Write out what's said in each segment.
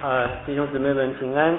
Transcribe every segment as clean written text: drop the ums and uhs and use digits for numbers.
弟兄姊妹们平安。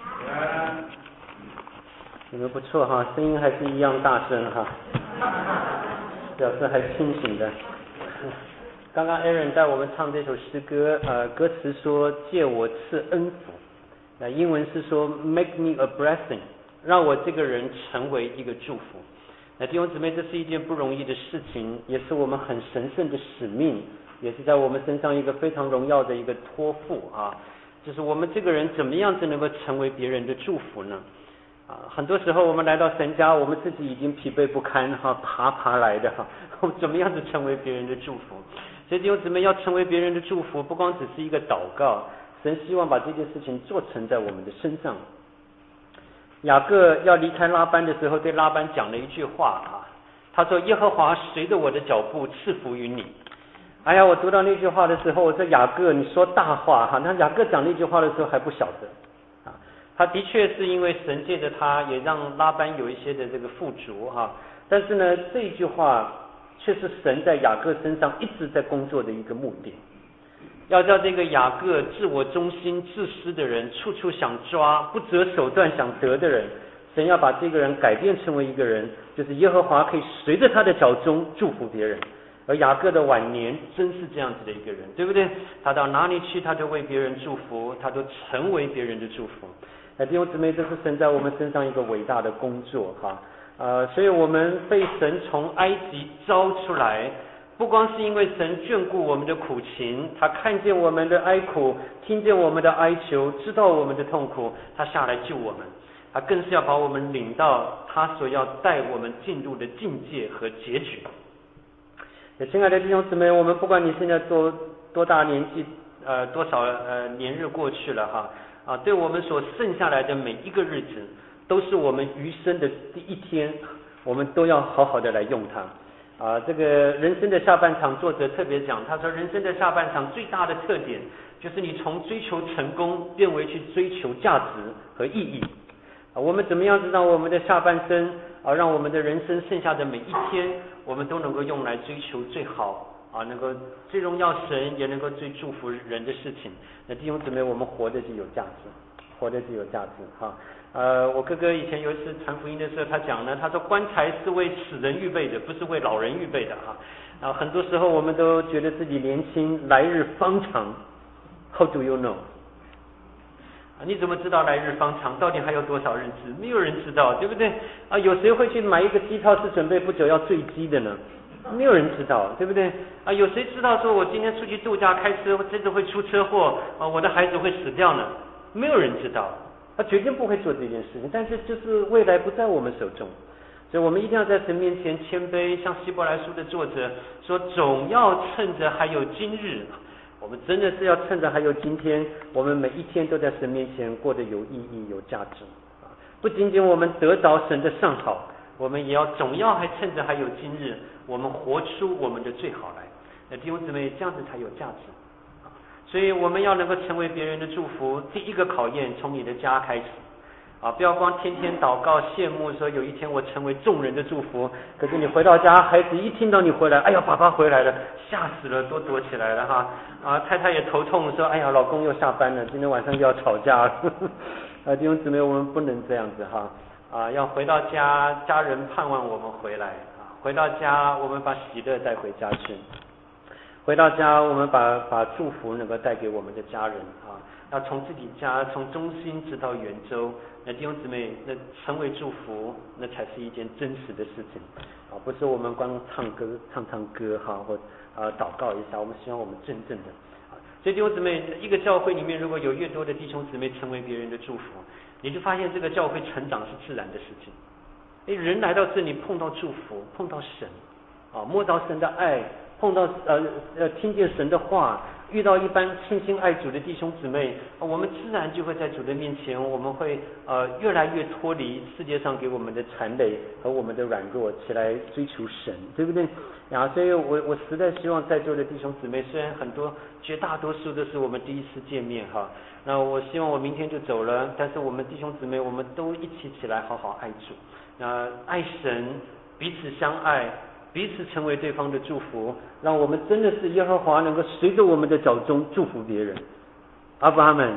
你们不错哈，声音还是一样大声哈，表示还清醒的。刚刚 Aaron 带我们唱这首诗歌，歌词说借我赐恩福，英文是说 make me a blessing， 让我这个人成为一个祝福。弟兄姊妹，这是一件不容易的事情，也是我们很神圣的使命，也是在我们身上一个非常荣耀的一个托付啊。就是我们这个人怎么样子能够成为别人的祝福呢？很多时候我们来到神家，我们自己已经疲惫不堪哈，爬来的哈，我们怎么样子成为别人的祝福？所以弟兄姊妹，要成为别人的祝福，不光只是一个祷告，神希望把这件事情做成在我们的身上。雅各要离开拉班的时候，对拉班讲了一句话啊，他说：“耶和华随着我的脚步赐福于你。”哎呀，我读到那句话的时候，我说雅各，你说大话哈！那雅各讲那句话的时候还不晓得啊，他的确是因为神借着他，也让拉班有一些的这个富足哈。但是呢，这一句话却是神在雅各身上一直在工作的一个目的，要叫这个雅各自我中心、自私的人，处处想抓、不择手段想得的人，神要把这个人改变成为一个人，就是耶和华可以随着他的脚中祝福别人。而雅各的晚年真是这样子的一个人，对不对？他到哪里去，他就为别人祝福，他都成为别人的祝福。弟兄姊妹，这是神在我们身上一个伟大的工作哈。所以我们被神从埃及招出来，不光是因为神眷顾我们的苦情，他看见我们的哀苦，听见我们的哀求，知道我们的痛苦，他下来救我们，他更是要把我们领到他所要带我们进入的境界和结局。亲爱的弟兄姊妹，我们不管你现在多大年纪，多少年日过去了哈，对我们所剩下来的每一个日子，都是我们余生的第一天，我们都要好好的来用它。这个人生的下半场，作者特别讲，他说人生的下半场最大的特点，就是你从追求成功变为去追求价值和意义。我们怎么样子让我们的下半生让我们的人生剩下的每一天，我们都能够用来追求最好能够最荣耀神，也能够最祝福人的事情。那弟兄姊妹，我们活着就有价值，活着就有价值哈。我哥哥以前有一次传福音的时候，他讲呢，他说棺材是为死人预备的，不是为老人预备的哈。很多时候我们都觉得自己年轻，来日方长。How do you know？你怎么知道来日方长？到底还有多少日子？没有人知道，对不对？有谁会去买一个机票是准备不久要坠机的呢？没有人知道，对不对？有谁知道说我今天出去度假开车，真的会出车祸我的孩子会死掉呢？没有人知道，他绝对不会做这件事情。但是就是未来不在我们手中，所以我们一定要在神面前谦卑，像希伯来书的作者说，总要趁着还有今日。我们真的是要趁着还有今天，我们每一天都在神面前过得有意义、有价值不仅仅我们得着神的上好，我们也要总要还趁着还有今日，我们活出我们的最好来。弟兄姊妹，这样子才有价值所以我们要能够成为别人的祝福，第一个考验从你的家开始不要光天天祷告羡慕说有一天我成为众人的祝福，可是你回到家，孩子一听到你回来，哎呀爸爸回来了，吓死了，都躲起来了太太也头痛说，哎呀老公又下班了，今天晚上又要吵架了弟兄姊妹，我们不能这样子要回到家，家人盼望我们回来回到家我们把喜乐带回家去，回到家我们把祝福能够带给我们的家人要从自己家，从中心直到圆周。那弟兄姊妹，那成为祝福，那才是一件真实的事情不是我们光唱歌或祷告一下，我们希望我们真正的所以弟兄姊妹，一个教会里面如果有越多的弟兄姊妹成为别人的祝福，你就发现这个教会成长是自然的事情。人来到这里碰到祝福，碰到神摸到神的爱，碰到听见神的话，遇到一般倾心爱主的弟兄姊妹，我们自然就会在主的面前，我们会越来越脱离世界上给我们的残累和我们的软弱，起来追求神，对不对所以我实在希望在座的弟兄姊妹，虽然绝大多数都是我们第一次见面那我希望我明天就走了，但是我们弟兄姊妹，我们都一起来好好爱主爱神，彼此相爱，彼此成为对方的祝福，让我们真的是耶和华能够随着我们的脚中祝福别人。阿们。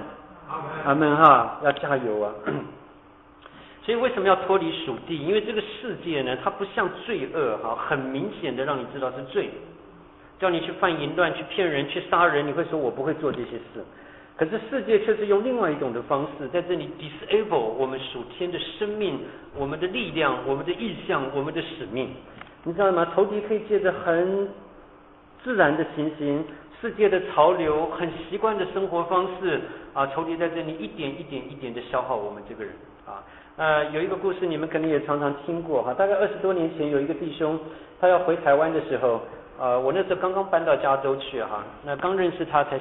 阿门哈，要加油啊！所以为什么要脱离属地？因为这个世界呢，它不像罪恶哈，很明显的让你知道是罪，叫你去犯淫乱、去骗人、去杀人，你会说我不会做这些事。可是世界却是用另外一种的方式，在这里 disable 我们属天的生命、我们的力量、我们的意向、我们的使命。你知道吗？仇敌可以借着很自然的情形、世界的潮流、很习惯的生活方式啊，仇敌在这里一点一点的消耗我们这个人啊。有一个故事你们可能也常常听过哈，大概20多年前有一个弟兄，他要回台湾的时候，我那时候刚刚搬到加州去哈，那刚认识他才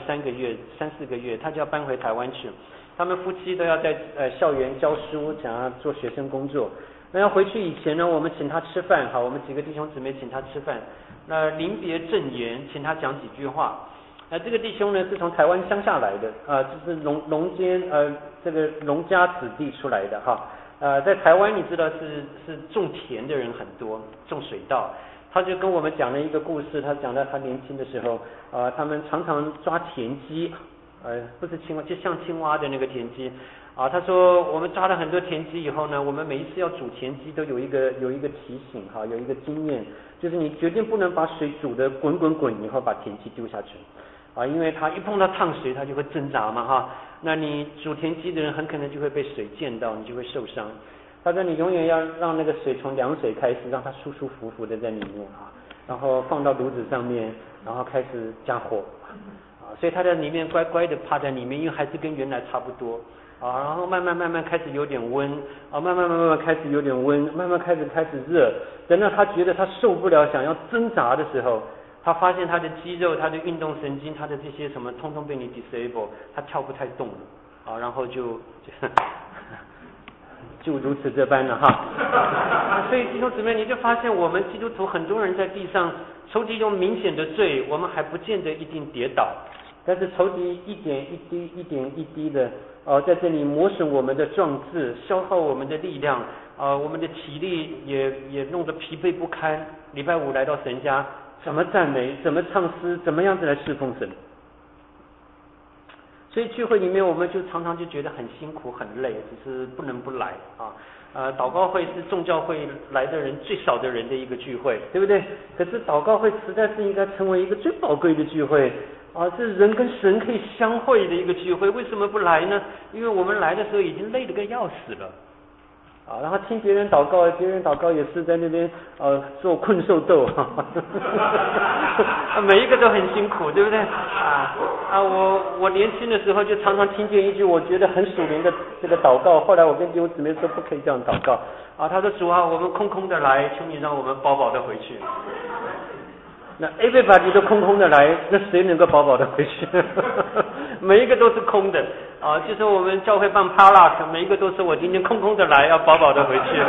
34个月，他就要搬回台湾去。他们夫妻都要在校园教书，想要做学生工作。那要回去以前呢，我们请他吃饭哈，我们几个弟兄姊妹请他吃饭。那临别赠言，请他讲几句话。这个弟兄呢是从台湾乡下来的就是这个农家子弟出来的哈。在台湾你知道是种田的人很多，种水稻。他就跟我们讲了一个故事，他讲到他年轻的时候，他们常常抓田鸡，不是青蛙，就像青蛙的那个田鸡。他说我们抓了很多田鸡以后呢，我们每一次要煮田鸡都有一个提醒哈，有一个经验，就是你决定不能把水煮得滚以后把田鸡丢下去。因为它一碰到烫水，它就会挣扎嘛哈。那你煮田鸡的人很可能就会被水溅到，你就会受伤。他说你永远要让那个水从凉水开始，让它舒舒服服的在里面然后放到炉子上面，然后开始加火所以他在里面乖乖的趴在里面，因为还是跟原来差不多然后慢慢开始有点温慢慢开始有点温，慢慢开始热。等到他觉得他受不了，想要挣扎的时候，他发现他的肌肉、他的运动神经、他的这些什么通通被你 disable， 他跳不太动了然后就如此这般了哈。所以弟兄姊妹，你就发现我们基督徒很多人在地上，仇敌用明显的罪，我们还不见得一定跌倒，但是仇敌一点一滴的在这里磨损我们的壮志，消耗我们的力量我们的体力也弄得疲惫不堪。礼拜五来到神家，怎么赞美，怎么唱诗，怎么样子来侍奉神。所以聚会里面我们就常常就觉得很辛苦很累，只是不能不来祷告会是众教会来的人最少的人的一个聚会，对不对？可是祷告会实在是应该成为一个最宝贵的聚会是人跟神可以相会的一个聚会。为什么不来呢？因为我们来的时候已经累得个要死了然后听别人祷告也是在那边做困兽斗每一个都很辛苦，对不对我年轻的时候就常常听见一句我觉得很属灵的这个祷告，后来我跟弟兄姊妹说不可以这样祷告他说主我们空空的来，求你让我们饱饱的回去。那 everybody 都空空的来，那谁能够饱饱的回去？每一个都是空的就说我们教会办 potluck， 每一个都是我今天空空的来，要饱饱的回去。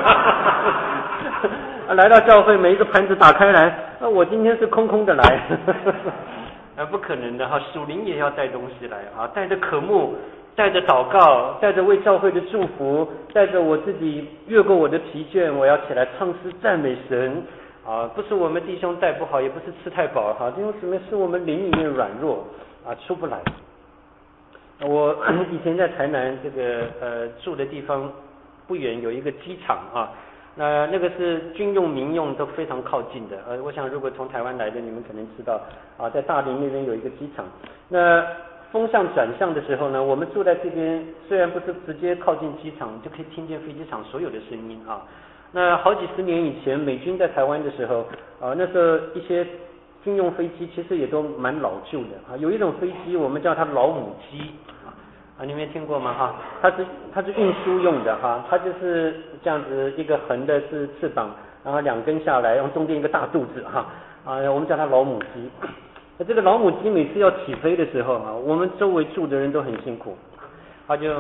来到教会，每一个盘子打开来，我今天是空空的来。不可能的属灵也要带东西来带着渴慕，带着祷告，带着为教会的祝福，带着我自己越过我的疲倦，我要起来唱诗赞美神不是我们弟兄带不好，也不是吃太饱弟兄姊妹，是我们灵里面软弱出不来。我以前在台南这个住的地方不远有一个机场那个是军用民用都非常靠近的我想如果从台湾来的你们可能知道在大林那边有一个机场。那风向转向的时候呢，我们住在这边，虽然不是直接靠近机场，就可以听见飞机场所有的声音那好几十年以前美军在台湾的时候那时候一些军用飞机其实也都蛮老旧的有一种飞机我们叫它老母鸡你没听过吗它是运输用的它就是这样子一个横的是翅膀，然后2根下来，然后中间一个大肚子我们叫它老母鸡。那这个老母鸡每次要起飞的时候我们周围住的人都很辛苦，它就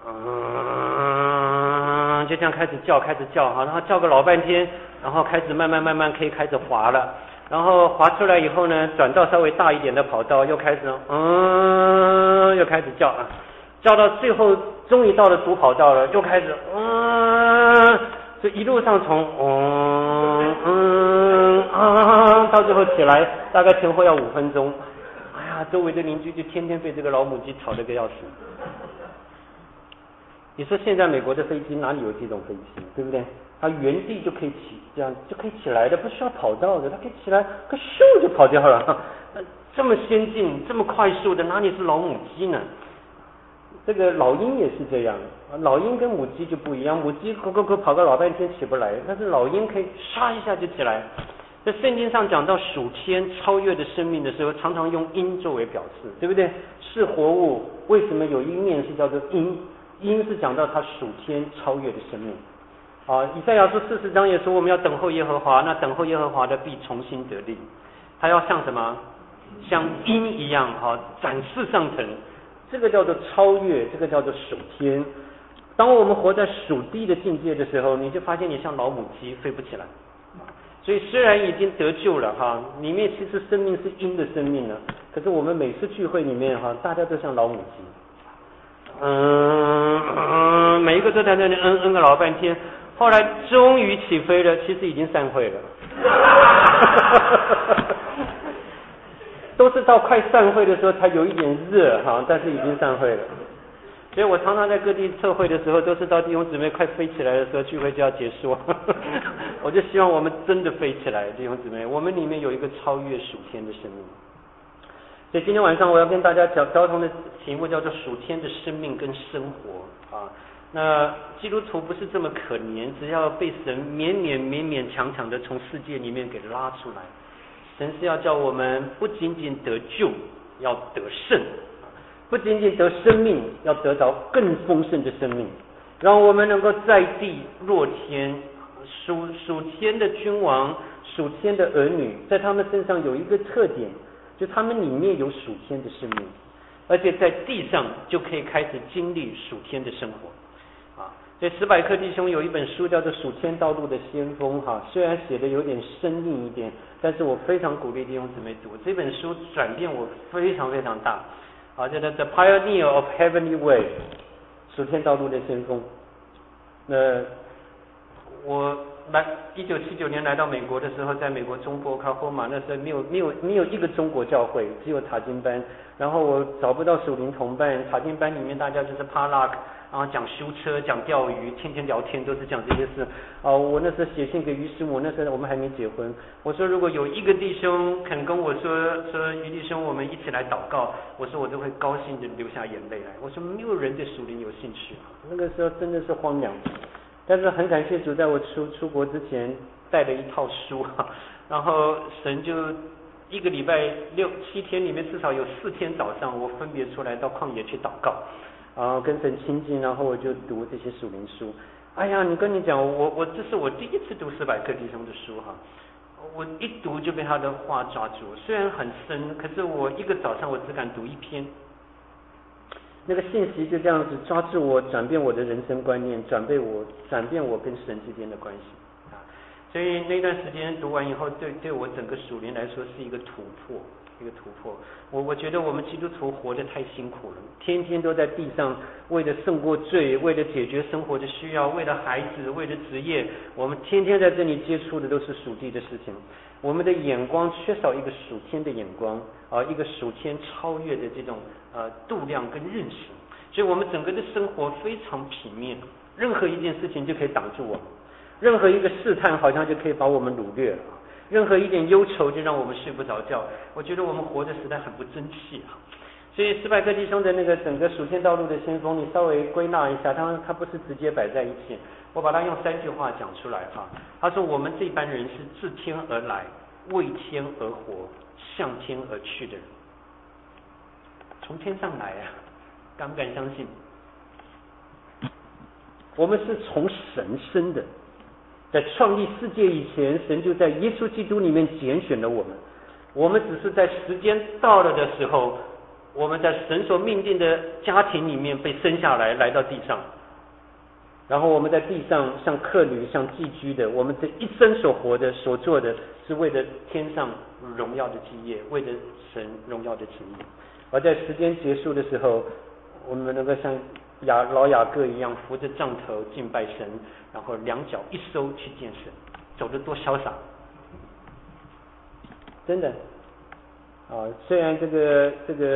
就这样开始叫然后叫个老半天，然后开始慢慢可以开始滑了，然后滑出来以后呢，转到稍微大一点的跑道，又开始又开始叫到最后终于到了主跑道了，又开始就一路上从到最后起来大概前后要5分钟。哎呀，周围的邻居就天天被这个老母鸡吵得个要死你说现在美国的飞机哪里有这种飞机，对不对？它原地就可以起，这样就可以起来的，不需要跑道的，它可以起来，可咻就跑掉了。这么先进、这么快速的，哪里是老母鸡呢？这个老鹰也是这样，老鹰跟母鸡就不一样，母鸡跑个老半天起不来，但是老鹰可以唰一下就起来。在圣经上讲到属天超越的生命的时候，常常用鹰作为表示，对不对？是活物，为什么有一面是叫做鹰？鹰是讲到它属天超越的生命。以赛亚书40章也说我们要等候耶和华，那等候耶和华的必重新得力，他要像什么？像鹰一样展翅上腾，这个叫做超越，这个叫做属天。当我们活在属地的境界的时候，你就发现你像老母鸡飞不起来。所以虽然已经得救了里面其实生命是鹰的生命了，可是我们每次聚会里面大家都像老母鸡，每一个都在那里个老半天，后来终于起飞了，其实已经散会了。都是到快散会的时候才有一点热但是已经散会了。所以我常常在各地测会的时候，都是到弟兄姊妹快飞起来的时候，聚会就要结束。我就希望我们真的飞起来，弟兄姊妹，我们里面有一个超越属天的生命。所以今天晚上我要跟大家交通的题目叫做属天的生命跟生活那基督徒不是这么可怜，只要被神勉强的从世界里面给拉出来。神是要叫我们不仅仅得救，要得胜，不仅仅得生命，要得着更丰盛的生命，让我们能够在地若天，属天的君王，属天的儿女，在他们身上有一个特点，就他们里面有属天的生命，而且在地上就可以开始经历属天的生活。所以史百克弟兄有一本书叫做《属天道路的先锋》虽然写的有点生硬一点，但是我非常鼓励弟兄姊妹读这本书，转变我非常大。叫做《The Pioneer of Heavenly Way》，属天道路的先锋。我1979年来到美国的时候，在美国中部 Oklahoma， 那时候没有一个中国教会，只有塔经班。然后我找不到属灵同伴，塔经班里面大家就是帕拉克，然后讲修车，讲钓鱼，天天聊天都是讲这些事。我那时候写信给于师母，那时候我们还没结婚。我说如果有一个弟兄肯跟我说于弟兄，我们一起来祷告，我说我都会高兴的流下眼泪来。我说没有人对属灵有兴趣那个时候真的是荒凉。但是很感谢主，在我出国之前带了一套书然后神就一个礼拜6、7天里面至少有4天早上，我分别出来到旷野去祷告，然后跟神亲近，然后我就读这些属灵书。哎呀，跟你讲，我这是我第一次读史百克弟兄的书我一读就被他的话抓住，虽然很深，可是我一个早上我只敢读1篇。那个信息就这样子抓住我，转变我的人生观念，转变我跟神之间的关系所以那段时间读完以后，对我整个属灵来说是一个突破。我觉得我们基督徒活得太辛苦了，天天都在地上，为了胜过罪，为了解决生活的需要，为了孩子，为了职业，我们天天在这里接触的都是属地的事情。我们的眼光缺少一个属天的眼光一个属天超越的这种度量跟认识，所以我们整个的生活非常平面，任何一件事情就可以挡住我们，任何一个试探好像就可以把我们掳掠了，任何一点忧愁就让我们睡不着觉。我觉得我们活的实在很不争气所以史百克弟兄的那个整个属天道路的先锋，你稍微归纳一下，他不是直接摆在一起，我把它用3句话讲出来他说我们这班人是自天而来，为天而活，向天而去的人，从天上来敢不敢相信？我们是从神生的，在创立世界以前，神就在耶稣基督里面拣选了我们，我们只是在时间到了的时候，我们在神所命定的家庭里面被生下来，来到地上，然后我们在地上像客旅，像寄居的，我们这一生所活的所做的是为了天上荣耀的基业，为了神荣耀的旨意。而在时间结束的时候，我们能够像老雅各一样扶着杖头敬拜神，然后2脚一收去见神，走得多潇洒。真的虽然这个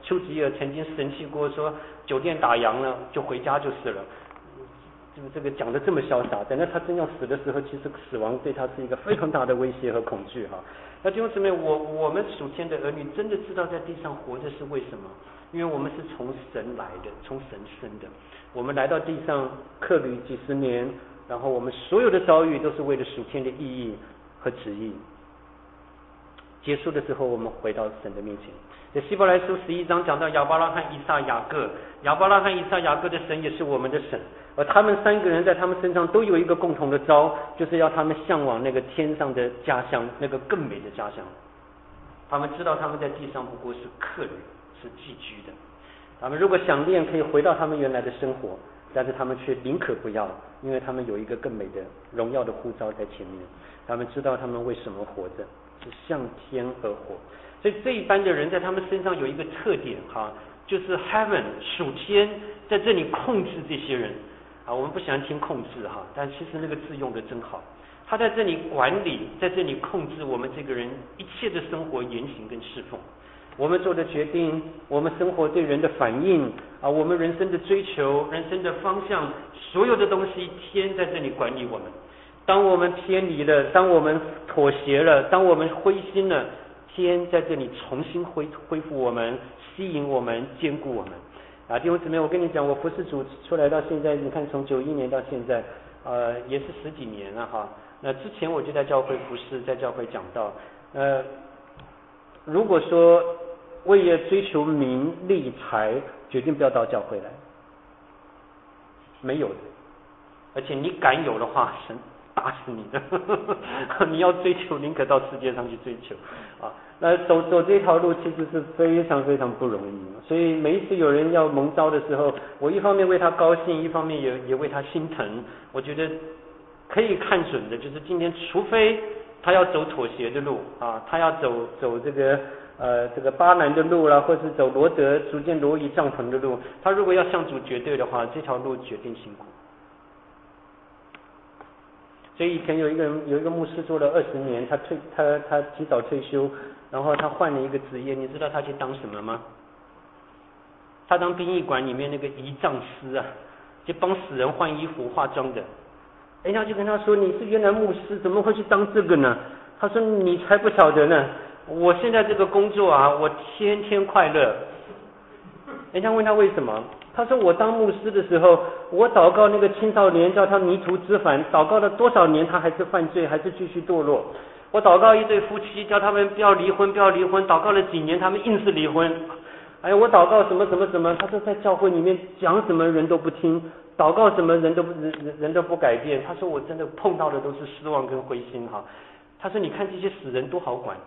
丘吉尔曾经生气过，说酒店打烊了就回家就是了。这个讲的这么潇洒，等到他真要死的时候，其实死亡对他是一个非常大的威胁和恐惧哈。那弟兄姊妹，我们属天的儿女真的知道在地上活着是为什么？因为我们是从神来的，从神生的。我们来到地上客旅几十年，然后我们所有的遭遇都是为了属天的意义和旨意。结束的时候，我们回到神的面前。在希伯来书11章讲到亚伯拉罕、以撒、雅各，亚伯拉罕、以撒、雅各的神也是我们的神，而他们三个人在他们身上都有一个共同的招，就是要他们向往那个天上的家乡，那个更美的家乡。他们知道他们在地上不过是客旅，是寄居的。他们如果想念，可以回到他们原来的生活，但是他们却宁可不要，因为他们有一个更美的荣耀的呼召在前面。他们知道他们为什么活着，是向天而活。所以这一般的人在他们身上有一个特点哈，就是 heaven 属天在这里控制这些人啊。我们不喜欢听控制哈，但其实那个字用的真好。他在这里管理，在这里控制我们这个人一切的生活言行跟侍奉。我们做的决定，我们生活对人的反应啊，我们人生的追求，人生的方向，所有的东西，天在这里管理我们。当我们偏离了，当我们妥协了，当我们灰心了，天在这里重新恢复我们，吸引我们，坚固我们。啊，弟兄姊妹，我跟你讲，我服侍主出来到现在，你看从91年到现在，也是10几年了哈。那之前我就在教会服侍，在教会讲道。如果说为了追求名利财，决定不要到教会来，没有的。而且你敢有的话，神打死你的。你要追求，宁可到世界上去追求啊。那走这条路其实是非常非常不容易，所以每一次有人要蒙召的时候，我一方面为他高兴，一方面也为他心疼。我觉得可以看准的就是今天，除非他要走妥协的路啊，他要走这个巴南的路啦，或是走罗德逐渐挪移帐篷的路，他如果要向主绝对的话，这条路决定辛苦。所以以前有一个牧师做了20年，他提早退休，然后他换了一个职业，你知道他去当什么吗？他当殡仪馆里面那个仪仗师啊，就帮死人换衣服化妆的。人家就跟他说，你是原来牧师，怎么会去当这个呢？他说你才不晓得呢，我现在这个工作啊，我天天快乐。人家问他为什么，他说我当牧师的时候，我祷告那个青少年叫他迷途知返，祷告了多少年他还是犯罪，还是继续堕落。我祷告一对夫妻，叫他们不要离婚，祷告了几年，他们硬是离婚。哎呀，我祷告什么，他说在教会里面讲什么人都不听，祷告什么人都不改变。他说我真的碰到的都是失望跟灰心哈。他说你看这些死人多好管，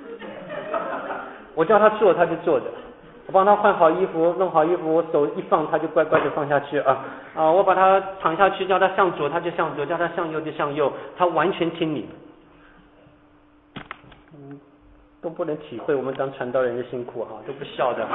我叫他做他就做的，我帮他换好衣服弄好衣服，我手一放他就乖乖的放下去啊，我把他躺下去叫他向左他就向左，叫他向右就向右，他完全听你。都不能体会我们当传道人的辛苦哈，都不笑的。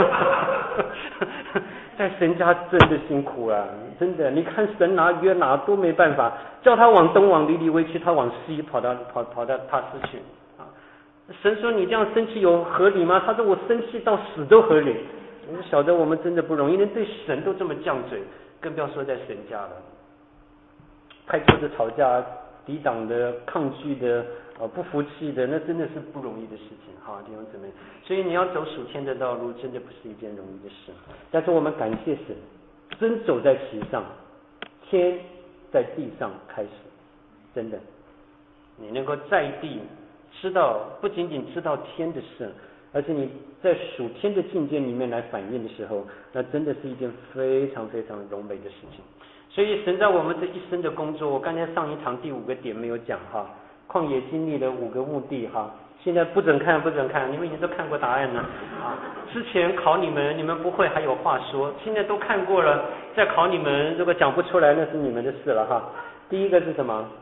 在神家真的辛苦啊，真的，你看神拿约拿都没办法，叫他往东往尼尼微去，他往西跑到他斯去啊。神说你这样生气有合理吗？他说我生气到死都合理。你晓得我们真的不容易，连对神都这么犟嘴，更不要说在神家了。派桌子吵架，抵挡的、抗拒的。不服气的，那真的是不容易的事情哈，弟兄姊妹。所以你要走属天的道路，真的不是一件容易的事。但是我们感谢神，真走在其上，天在地上开始，真的，你能够在地知道，不仅仅知道天的事，而且你在属天的境界里面来反应的时候，那真的是一件非常非常荣美的事情。所以神在我们这一生的工作，我刚才上一堂第5个点没有讲哈。旷野经历了5个目的哈，现在不准看，你们已经都看过答案了啊。之前考你们不会还有话说，现在都看过了，再考你们，如果讲不出来，那是你们的事了哈。第一个是什么？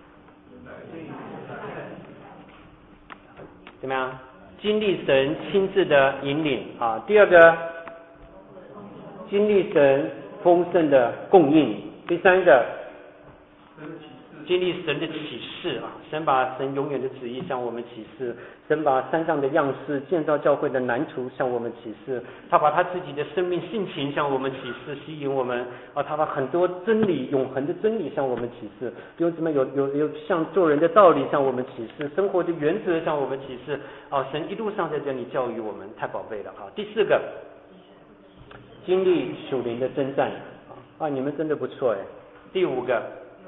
怎么样？经历神亲自的引领啊。第二个，经历神丰盛的供应。第三个， 经历神的启示啊，神把神永远的旨意向我们启示，神把山上的样式、建造教会的蓝图向我们启示，他把他自己的生命性情向我们启示，吸引我们啊，他把很多真理、永恒的真理向我们启示，有什么有像做人的道理向我们启示，生活的原则向我们启示啊，神一路上在这里教育我们，太宝贝了啊。第四个，经历属灵的征战啊，你们真的不错哎。第五个，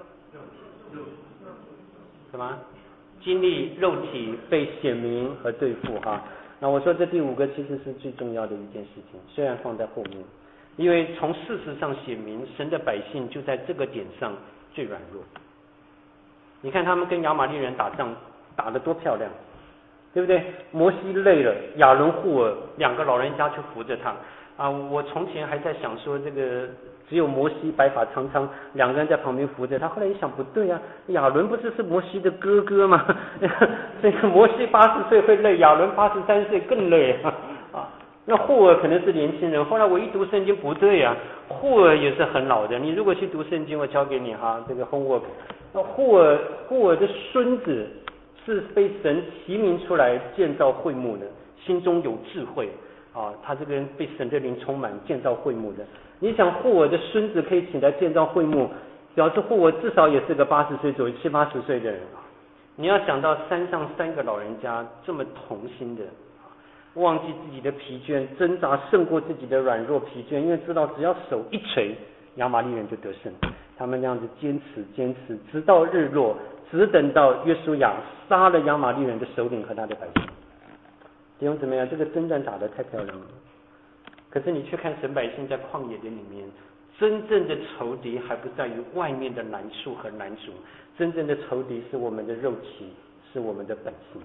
什么？经历肉体被显明和对付哈。那我说这第五个其实是最重要的一件事情，虽然放在后面，因为从事实上显明，神的百姓就在这个点上最软弱。你看他们跟亚玛力人打仗打得多漂亮，对不对？摩西累了，亚伦、户尔两个老人家去扶着他啊。我从前还在想说这个。只有摩西白发苍苍，两个人在旁边扶着他。后来一想，不对啊，亚伦不是摩西的哥哥吗？这个摩西80岁会累，亚伦83岁更累啊。那户尔可能是年轻人，后来我一读圣经不对啊，户尔也是很老的。你如果去读圣经，我教给你哈，这个 homework。那户尔的孙子是被神提名出来建造会幕的，心中有智慧啊，他这个人被神的灵充满，建造会幕的。你想户尔的孙子可以起来建造会幕，表示户尔至少也是个80岁左右、70、80岁的人啊。你要想到山上3个老人家这么同心的，忘记自己的疲倦，挣扎胜过自己的软弱疲倦，因为知道只要手一锤，亚玛力人就得胜。他们这样子坚持，直到日落，只等到约书亚杀了亚玛力人的首领和他的百姓。弟兄姊妹啊，这个征战打得太漂亮了。可是你去看神百姓在旷野的里面，真正的仇敌还不在于外面的难处和难阻，真正的仇敌是我们的肉体，是我们的本性。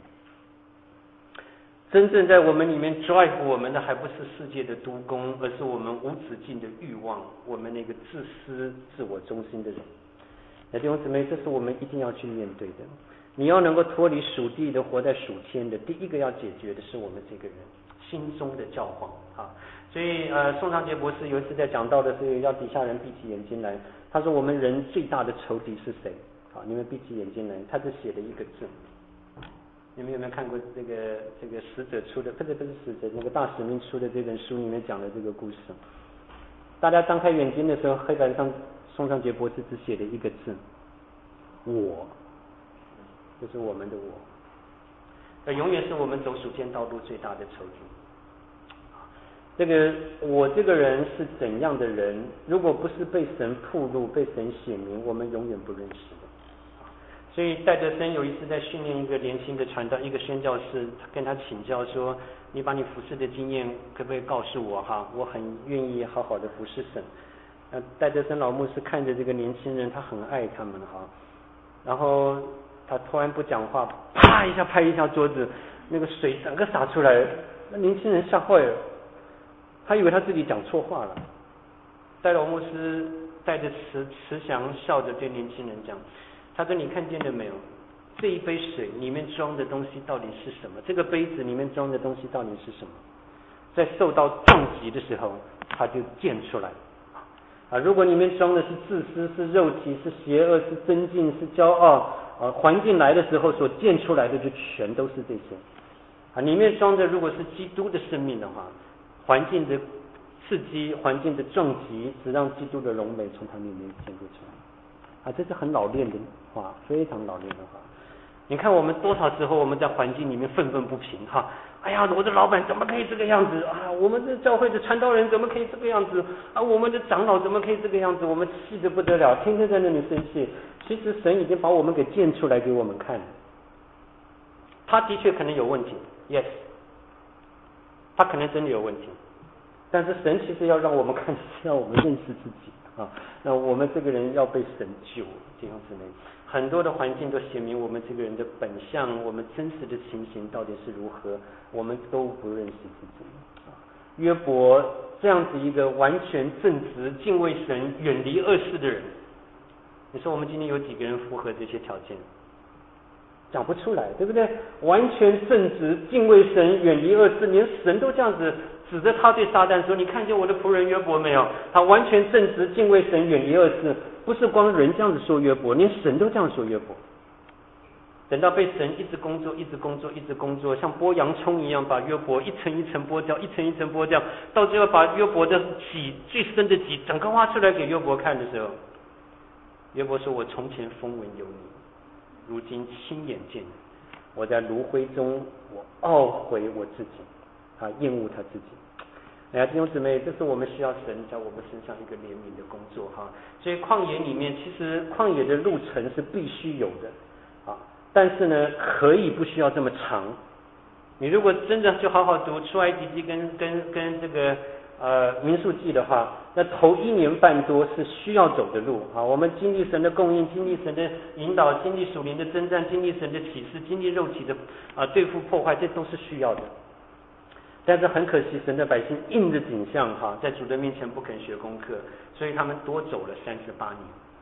真正在我们里面 drive 我们的还不是世界的督工，而是我们无止境的欲望，我们那个自私自我中心的人。那弟兄姊妹，这是我们一定要去面对的。你要能够脱离属地的，活在属天的，第一个要解决的是我们这个人心中的教皇啊。所以宋长杰博士有一次在讲道的时候，要底下人闭起眼睛来，他说我们人最大的仇敌是谁？好，你们闭起眼睛来，他只写了一个字。你们有没有看过这个使者出的，不是使者，那个大使命出的这本书里面讲的这个故事？大家张开眼睛的时候，黑板上宋长杰博士只写了一个字，我，就是我们的我，永远是我们走属天道路最大的仇敌。这个我这个人是怎样的人？如果不是被神曝露、被神显明，我们永远不认识的。所以戴德生有一次在训练一个年轻的传道，一个宣教士，他跟他请教说：“你把你服侍的经验可不可以告诉我哈？我很愿意好好的服侍神。”戴德生老牧师看着这个年轻人，他很爱他们哈，然后他突然不讲话，啪一下拍一下桌子，那个水整个洒出来，那年轻人吓坏了。他以为他自己讲错话了。戴老牧师带着慈祥笑着对年轻人讲，他说：“你看见了没有？这一杯水里面装的东西到底是什么？这个杯子里面装的东西到底是什么？在受到撞击的时候，它就溅出来。如果里面装的是自私、是肉体、是邪恶、是尊敬、是骄傲，环境来的时候所溅出来的就全都是这些。里面装的如果是基督的生命的话，环境的刺激、环境的撞击，只让基督的荣美从它里面显露出来。这是很老练的话，非常老练的话。你看我们多少时候我们在环境里面愤愤不平哈，哎呀，我的老板怎么可以这个样子啊？我们的教会的传道人怎么可以这个样子啊？我们的长老怎么可以这个样子？我们气得不得了，天天在那里生气。其实神已经把我们给建出来给我们看了。他的确可能有问题 ，yes， 他可能真的有问题，但是神其实要让我们看，是要我们认识自己啊。那我们这个人要被神救，弟兄姊妹，很多的环境都显明我们这个人的本相，我们真实的情形到底是如何，我们都不认识自己。约伯这样子一个完全正直、敬畏神、远离恶事的人，你说我们今天有几个人符合这些条件？讲不出来，对不对？完全正直、敬畏神、远离恶事，连神都这样子指着他对撒旦说：“你看见我的仆人约伯没有？他完全正直，敬畏神，远离恶事。不是光人这样子说约伯，连神都这样说约伯。等到被神一直工作，一直工作，一直工作，像剥洋葱一样，把约伯一层一层剥掉，一层一层剥掉，到最后把约伯的脊最深的脊整个挖出来给约伯看的时候，约伯说：我从前风闻有你，如今亲眼见你。我在炉灰中，我懊悔我自己，他厌恶他自己。”哎呀，弟兄姊妹，这是我们需要神在我们身上一个怜悯的工作哈。所以旷野里面，其实旷野的路程是必须有的啊，但是呢，可以不需要这么长。你如果真的就好好读出埃及记跟这个民数记的话，那头1年半多是需要走的路啊。我们经历神的供应，经历神的引导，经历属灵的征战，经历神的启示，经历肉体的对付破坏，这都是需要的。但是很可惜，神的百姓硬着颈项哈，在主的面前不肯学功课，所以他们多走了38年。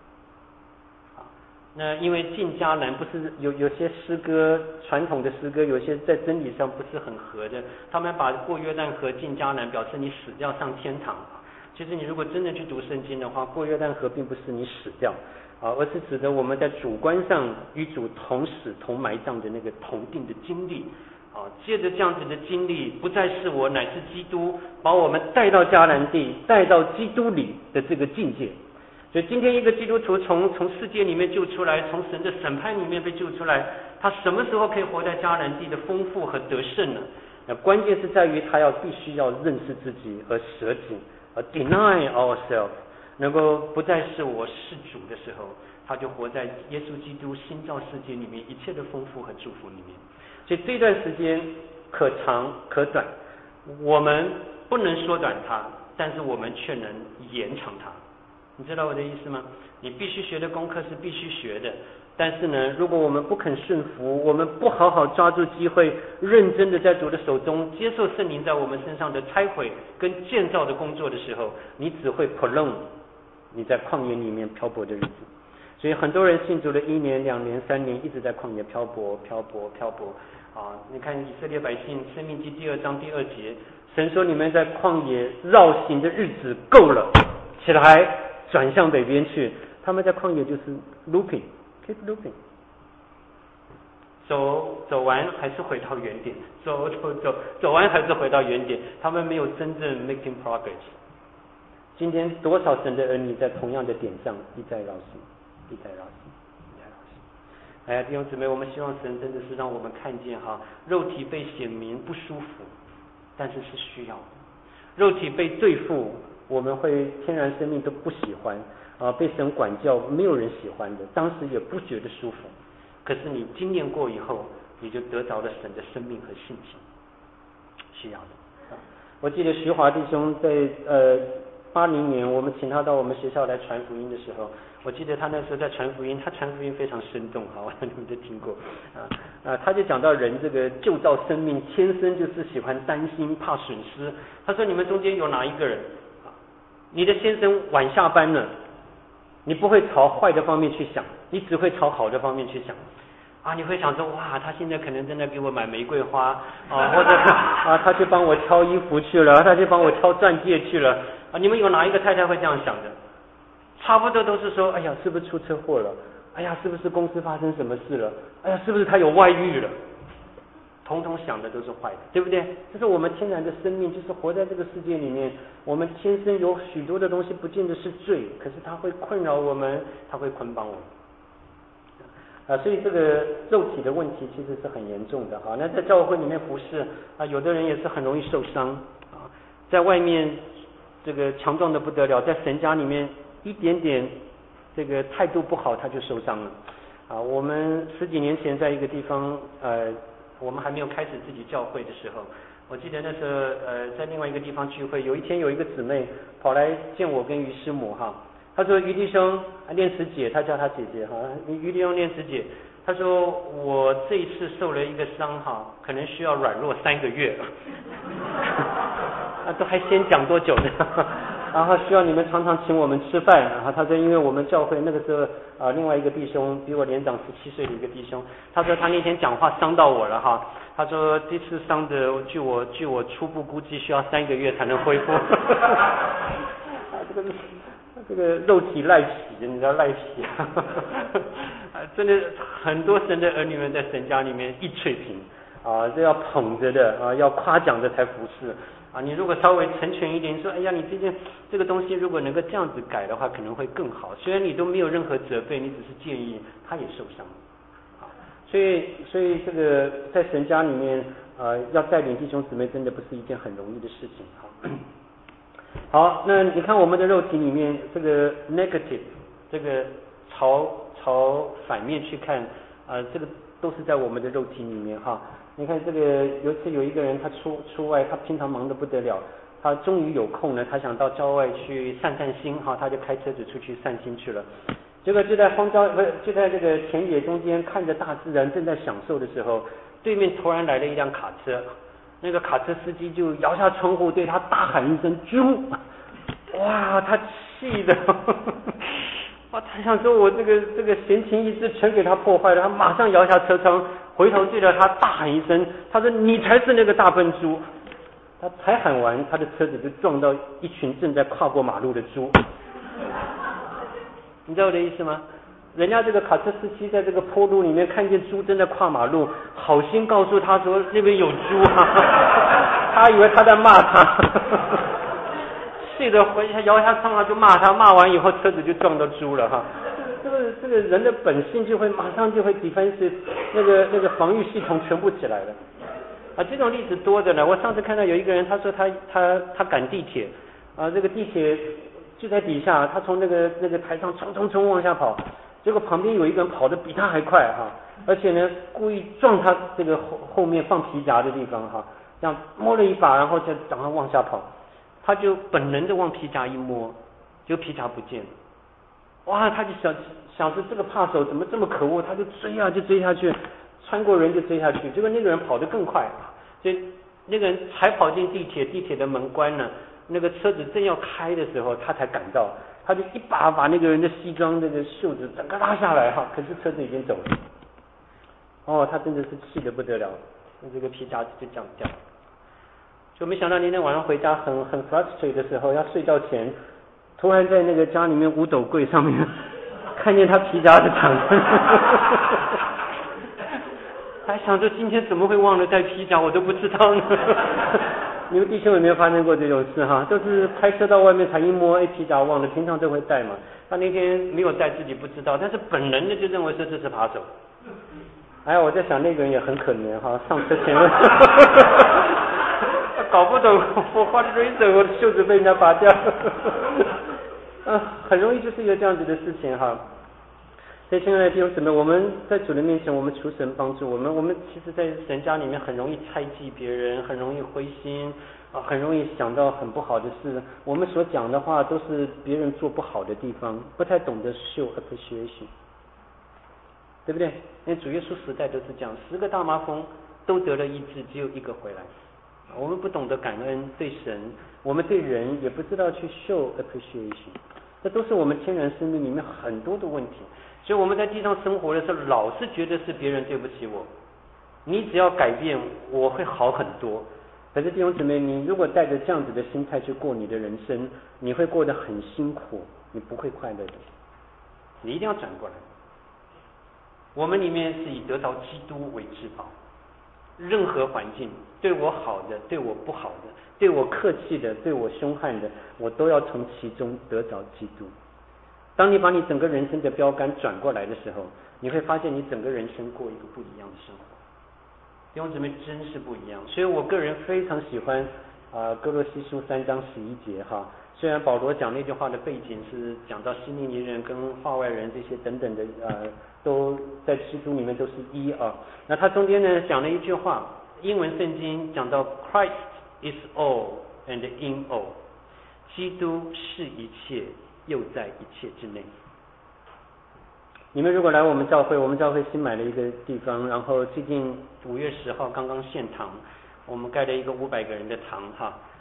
那因为进迦南不是有些诗歌传统的诗歌，有些在真理上不是很合的，他们把过约旦河进迦南表示你死掉上天堂。其实你如果真的去读圣经的话，过约旦河并不是你死掉而是指的我们在主观上与主同死同埋葬的那个同定的经历。借着这样子的经历，不再是我，乃是基督把我们带到迦南地，带到基督里的这个境界。所以今天一个基督徒从世界里面救出来，从神的审判里面被救出来，他什么时候可以活在迦南地的丰富和得胜呢？那关键是在于他必须要认识自己而舍己，而 deny ourselves， 能够不再是我是主的时候，他就活在耶稣基督新造世界里面一切的丰富和祝福里面。所以这段时间可长可短，我们不能缩短它，但是我们却能延长它。你知道我的意思吗？你必须学的功课是必须学的，但是呢，如果我们不肯顺服，我们不好好抓住机会，认真的在主的手中接受圣灵在我们身上的拆毁跟建造的工作的时候，你只会 prolong 你在旷野里面漂泊的日子。所以很多人信主了1年、2年、3年，一直在旷野漂泊。你看以色列百姓，申命记2章2节，神说你们在旷野绕行的日子够了，起来转向北边去。他们在旷野就是 keep looping， 走完还是回到原点，走完还是回到原点，他们没有真正 making progress。今天多少神的儿女在同样的点上一再绕行。哎呀，弟兄姊妹，我们希望神真的是让我们看见肉体被显明不舒服，但是是需要的。肉体被对付，我们会天然生命都不喜欢被神管教，没有人喜欢的，当时也不觉得舒服。可是你经验过以后，你就得着了神的生命和性情，需要的。我记得徐华弟兄在80年，我们请他到我们学校来传福音的时候，我记得他那时候在传福音，他传福音非常生动我你们都听过他就讲到人这个旧造生命天生就是喜欢担心怕损失。他说你们中间有哪一个人你的先生晚下班了，你不会朝坏的方面去想，你只会朝好的方面去想你会想说哇，他现在可能正在给我买玫瑰花或者他去帮我挑衣服去了，他去帮我挑钻戒去了你们有哪一个太太会这样想的？差不多都是说，哎呀，是不是出车祸了？哎呀，是不是公司发生什么事了？哎呀，是不是他有外遇了？统统想的都是坏的，对不对？这是我们天然的生命，就是活在这个世界里面，我们天生有许多的东西不见得是罪，可是它会困扰我们，它会捆绑我们所以这个肉体的问题其实是很严重的那在教会里面服侍有的人也是很容易受伤在外面这个强壮的不得了，在神家里面一点点这个态度不好他就受伤了我们10几年前在一个地方我们还没有开始自己教会的时候，我记得那时候在另外一个地方聚会，有一天有一个姊妹跑来见我跟于师母他说于弟兄念慈姐，他叫他姐姐于弟兄念慈姐，他说我这一次受了一个伤可能需要软弱3个月都还先讲多久呢然后需要你们常常请我们吃饭。然后他说，因为我们教会那个时候另外一个弟兄比我年长17岁的一个弟兄，他说他那天讲话伤到我了哈。他说这次伤的，据我初步估计需要3个月才能恢复。这个肉体赖皮，你知道赖皮真的很多神的儿女们在神家里面一脆平这要捧着的要夸奖的才服侍你如果稍微成全一点，你说哎呀，你这个东西如果能够这样子改的话，可能会更好。虽然你都没有任何责备，你只是建议，他也受伤。所以这个在神家里面要带领弟兄姊妹，真的不是一件很容易的事情好，那你看我们的肉体里面这个 negative， 这个朝反面去看这个都是在我们的肉体里面哈。你看这个有一次有一个人他出外，他平常忙得不得了，他终于有空了，他想到郊外去散散心哈，他就开车子出去散心去了。结果就在就在这个田野中间，看着大自然正在享受的时候，对面突然来了一辆卡车，那个卡车司机就摇下窗户对他大喊一声猪，哇，他气的他想说我这个闲情逸致全给他破坏了，他马上摇下车窗，回头对着他大喊一声，他说你才是那个大笨猪。他才喊完，他的车子就撞到一群正在跨过马路的猪。你知道我的意思吗？人家这个卡车司机在这个坡路里面看见猪正在跨马路，好心告诉他说那边有猪他以为他在骂他气得回下摇下窗户就骂他，骂完以后车子就撞到猪了哈。这个人的本性就会马上就会defensive，那个防御系统全部起来了这种例子多着呢。我上次看到有一个人，他说他赶地铁这个地铁就在底下，他从那个台上冲往下跑，结果旁边有一个人跑得比他还快而且呢故意撞他这个后面放皮夹的地方这样摸了一把，然后就赶快往下跑，他就本能的往皮夹一摸，结果皮夹不见了，哇，他就想着这个扒手怎么这么可恶，他就追下去，穿过人就追下去，结果那个人跑得更快所以那个人才跑进地铁的门关了，那个车子正要开的时候他才赶到，他就一把那个人的西装那个袖子整个拉下来可是车子已经走了他真的是气得不得了，这个皮夹子就这样掉，就没想到那天晚上回家很 frustrated 的时候，要睡觉前突然在那个家里面五斗柜上面看见他皮夹子躺着还想着今天怎么会忘了带皮夹，我都不知道呢你们弟兄有没有发生过这种事都是开车到外面才一摸皮夹忘了，平常都会带嘛，他那天没有带自己不知道，但是本能的就认为这是扒手。我在想那个人也很可怜上车前搞不懂我花了razor，我的袖子被人家拔掉很容易就是一个这样子的事情所以亲爱的弟兄姊妹，我们在主的面前，我们求神帮助我们其实在神家里面很容易猜忌别人，很容易灰心很容易想到很不好的事，我们所讲的话都是别人做不好的地方，不太懂得 show appreciation， 对不对？因为主耶稣时代都是这样，10个大麻风都得了医治，只有1个回来。我们不懂得感恩，对神，我们对人也不知道去 show appreciation， 这都是我们天然生命里面很多的问题。所以我们在地上生活的时候，老是觉得是别人对不起我，你只要改变，我会好很多。可是弟兄姊妹，你如果带着这样子的心态去过你的人生，你会过得很辛苦，你不会快乐的。你一定要转过来。我们里面是以得着基督为至宝，任何环境对我好的，对我不好的，对我客气的，对我凶悍的，我都要从其中得着基督。当你把你整个人生的标杆转过来的时候，你会发现你整个人生过一个不一样的生活。弟兄姊妹，真是不一样。所以我个人非常喜欢哥罗西书3章11节虽然保罗讲那句话的背景是讲到希利尼人跟化外人这些等等的都在基督里面都是一那他中间呢讲了一句话，英文圣经讲到 Christ is all and in all， 基督是一切又在一切之内。你们如果来我们教会新买了一个地方，然后最近5月10号刚刚献堂，我们盖了一个500个人的堂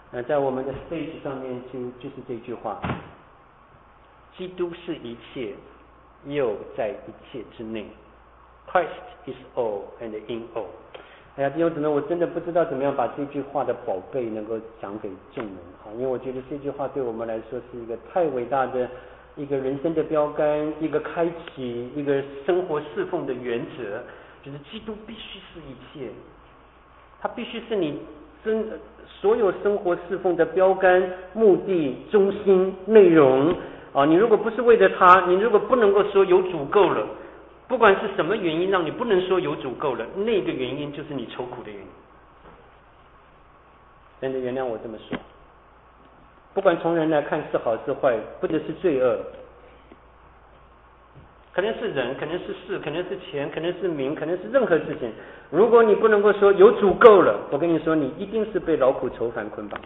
在我们的 stage 上面就是这句话：基督是一切，又在一切之内。Christ is all and in all。哎呀，弟兄姊妹，我真的不知道怎么样把这句话的宝贝能够讲给众人哈，因为我觉得这句话对我们来说是一个太伟大的一个人生的标杆，一个开启一个生活侍奉的原则，就是基督必须是一切，他必须是你所有生活侍奉的标杆、目的、中心、内容啊！你如果不是为了他，你如果不能够说有足够了，不管是什么原因让你不能说有足够了，那个原因就是你愁苦的原因。真的原谅我这么说，不管从人来看是好是坏，或者是罪恶，可能是人，可能是事，可能是钱，可能是名，可能是任何事情。如果你不能够说有足够了，我跟你说，你一定是被劳苦愁烦捆绑。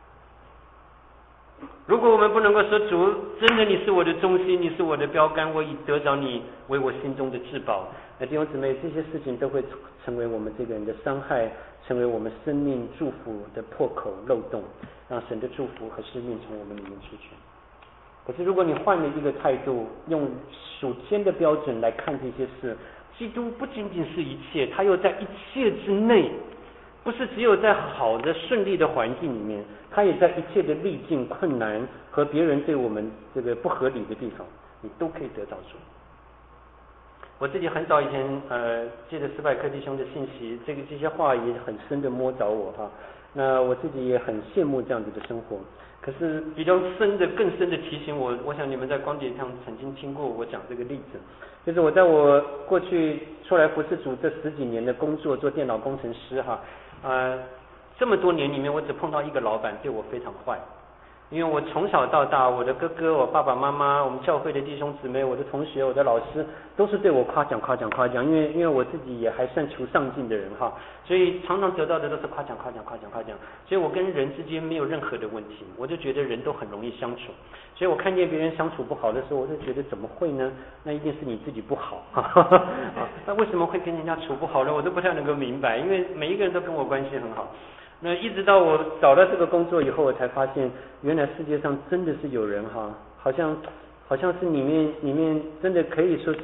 如果我们不能够说主，真的你是我的中心，你是我的标杆，我已得着你为我心中的至宝，那弟兄姊妹，这些事情都会成为我们这个人的伤害，成为我们生命祝福的破口漏洞，让神的祝福和生命从我们里面出去。可是如果你换了一个态度，用属天的标准来看这些事，基督不仅仅是一切，他又在一切之内，不是只有在好的顺利的环境里面，他也在一切的逆境困难和别人对我们这个不合理的地方，你都可以得到主。我自己很早以前借着斯派克弟兄的信息，这些话也很深的摸着我哈。那我自己也很羡慕这样子的生活。可是比较更深的提醒我，我想你们在光碟上曾经听过我讲这个例子，就是我在我过去出来服侍主这10几年的工作，做电脑工程师哈，这么多年里面，我只碰到一个老板对我非常坏。因为我从小到大，我的哥哥、我爸爸妈妈、我们教会的弟兄姊妹、我的同学、我的老师，都是对我夸奖。因为我自己也还算求上进的人哈，所以常常得到的都是夸奖。所以我跟人之间没有任何的问题，我就觉得人都很容易相处。所以我看见别人相处不好的时候，我就觉得怎么会呢？那一定是你自己不好。那为什么会跟人家处不好呢？我都不太能够明白，因为每一个人都跟我关系很好。那一直到我找到这个工作以后，我才发现，原来世界上真的是有人哈，好像是里面真的可以说是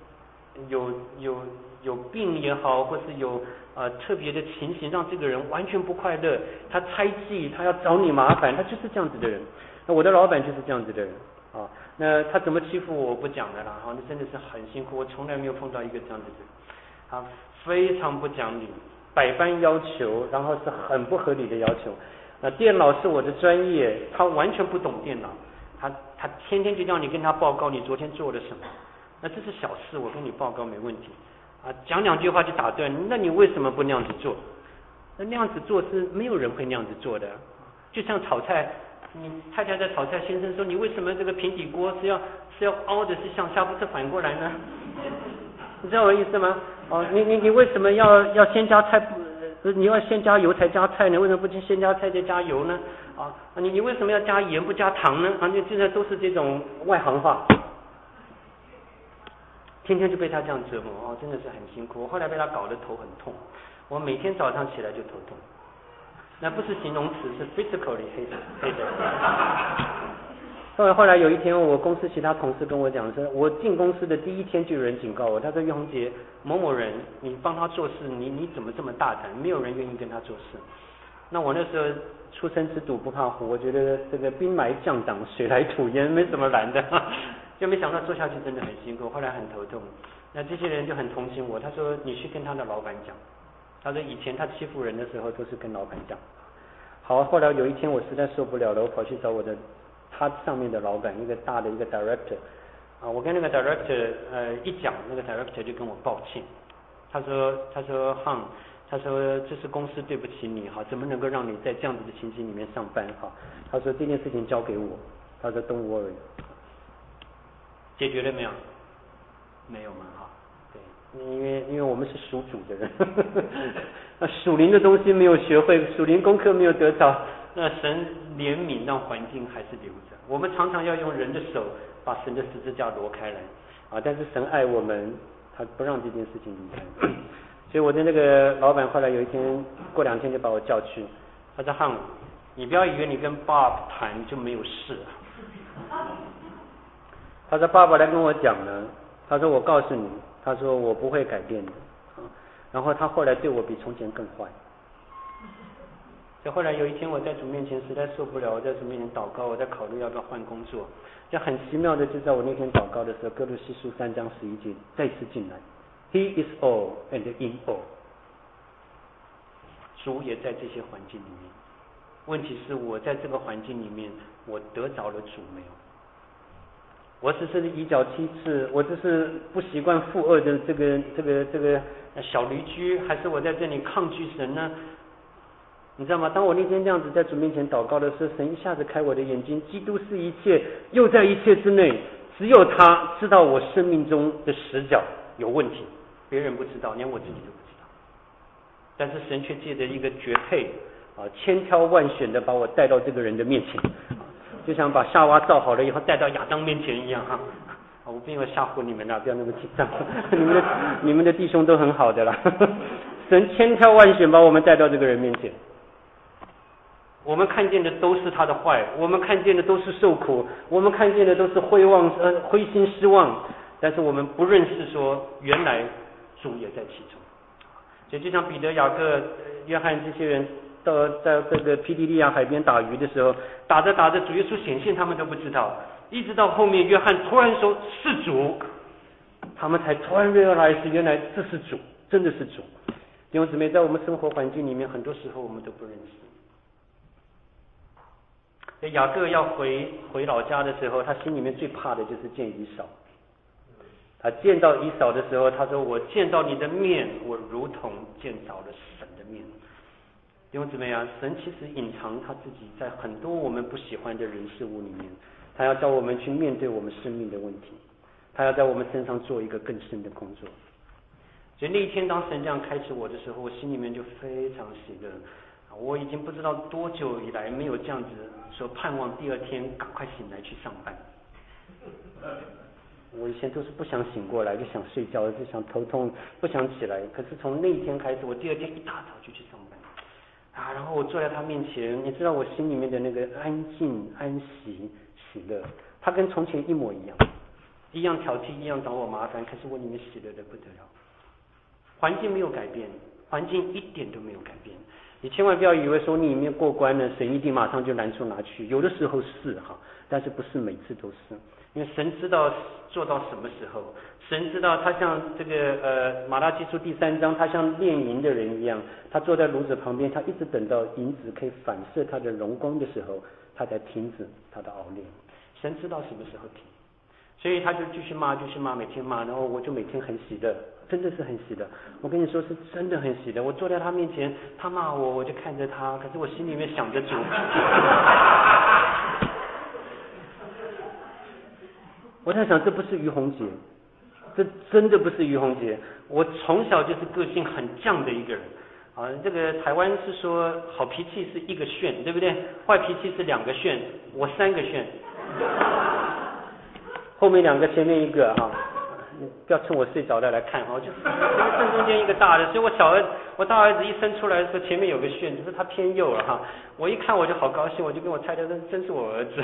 有病也好，或是有特别的情形，让这个人完全不快乐，他猜忌，他要找你麻烦，他就是这样子的人。那我的老板就是这样子的人啊。那他怎么欺负我不讲的啦，哈，那真的是很辛苦，我从来没有碰到一个这样子的人，他非常不讲理。百般要求，然后是很不合理的要求。电脑是我的专业，他完全不懂电脑，他天天就叫你跟他报告你昨天做了什么。那这是小事，我跟你报告没问题。讲2句话就打断，那你为什么不那样子做？那样子做是没有人会那样子做的。就像炒菜，你太太在炒菜，先生说你为什么这个平底锅是要凹的，是向下，不是反过来呢？你知道我的意思吗？你为什么要先加菜？你要先加油才加菜呢？为什么不先加菜再加油呢？你为什么要加盐不加糖呢？现在都是这种外行话，天天就被他这样折磨，真的是很辛苦。我后来被他搞得头很痛，我每天早上起来就头痛，那不是形容词，是 physically 黑的。后来有一天，我公司其他同事跟我讲说，我进公司的第一天就有人警告我，他说岳宏杰，某人，你帮他做事，你怎么这么大胆？没有人愿意跟他做事。那我那时候出生之犊不怕虎，我觉得这个兵来将挡，水来土掩，没什么难的，就没想到做下去真的很辛苦，后来很头痛。那这些人就很同情我，他说你去跟他的老板讲，他说以前他欺负人的时候都是跟老板讲。好，后来有一天我实在受不了了，我跑去找他上面的老板，一个大的一个 director 我跟那个 director 一讲，那个 director 就跟我抱歉，他说Han，他说这是公司对不起你哈，怎么能够让你在这样子的情形里面上班哈？他说这件事情交给我，他说 Don't worry， 解决了没有？没有嘛哈，对，因为我们是属主的人，那属灵的东西没有学会，属灵功课没有得着。那神怜悯让环境还是留着，我们常常要用人的手把神的十字架挪开来但是神爱我们，他不让这件事情离开。所以我的那个老板后来有一天过2天就把我叫去，他说汉， 你不要以为你跟 Bob 谈就没有事他说爸爸来跟我讲呢，他说我告诉你，他说我不会改变的然后他后来对我比从前更坏。就后来有一天我在主面前实在受不了，我在主面前祷告，我在考虑要不要换工作。就很奇妙的，就在我那天祷告的时候，哥罗西书3章11节再次进来 ，He is all and in all。主也在这些环境里面。问题是我在这个环境里面，我得着了主没有？我只是以脚踢刺，我只是不习惯负恶的这个小驴驹，还是我在这里抗拒神呢？你知道吗？当我那天这样子在主面前祷告的时候，神一下子开我的眼睛，基督是一切，又在一切之内，只有他知道我生命中的死角有问题，别人不知道，连我自己都不知道。但是神却借着一个绝配千挑万选的把我带到这个人的面前，就像把夏娃造好了以后带到亚当面前一样我并没有吓唬你们不要那么紧张，你们的弟兄都很好的啦。神千挑万选把我们带到这个人面前。我们看见的都是他的坏，我们看见的都是受苦，我们看见的都是灰心失望，但是我们不认识说原来主也在其中。所以就像彼得、雅各、约翰这些人在这个庇提利亚海边打鱼的时候，打着打着主耶稣显现，他们都不知道，一直到后面约翰突然说是主，他们才突然 realize 原来这是主，真的是主。弟兄姊妹，在我们生活环境里面，很多时候我们都不认识。雅各要回老家的时候，他心里面最怕的就是见以扫。他见到以扫的时候，他说我见到你的面，我如同见着了神的面。弟兄姊妹神其实隐藏他自己在很多我们不喜欢的人事物里面，他要叫我们去面对我们生命的问题，他要在我们身上做一个更深的工作。所以那一天当神这样开启我的时候，我心里面就非常喜乐。我已经不知道多久以来没有这样子说盼望第二天赶快醒来去上班。我以前都是不想醒过来，就想睡觉，就想头痛，不想起来。可是从那一天开始，我第二天一大早就去上班然后我坐在他面前，你知道我心里面的那个安静、安息、喜乐，他跟从前一模一样，一样挑剔，一样找我麻烦，可是我里面喜乐的不得了。环境没有改变，环境一点都没有改变。你千万不要以为说你里面过关了，神一定马上就拦出拿去，有的时候是但是不是每次都是，因为神知道做到什么时候，神知道他像这个马拉基书第3章，他像炼银的人一样，他坐在炉子旁边，他一直等到银子可以反射他的荣光的时候，他才停止他的熬炼。神知道什么时候停，所以他就继续骂，每天骂，然后我就每天很喜乐，真的是很喜乐。我跟你说是真的很喜乐。我坐在他面前，他骂我，我就看着他，可是我心里面想着主。我在想，这不是于洪杰，这真的不是于洪杰。我从小就是个性很犟的一个人这个台湾是说好脾气是1个炫，对不对？坏脾气是2个炫，我3个炫。后面2个，前面1个不要趁我睡着了来看就是正中间一个大的，所以我大儿子一生出来的时候，前面有个炫，就是他偏右了我一看我就好高兴，我就跟我太太说，真是我儿子。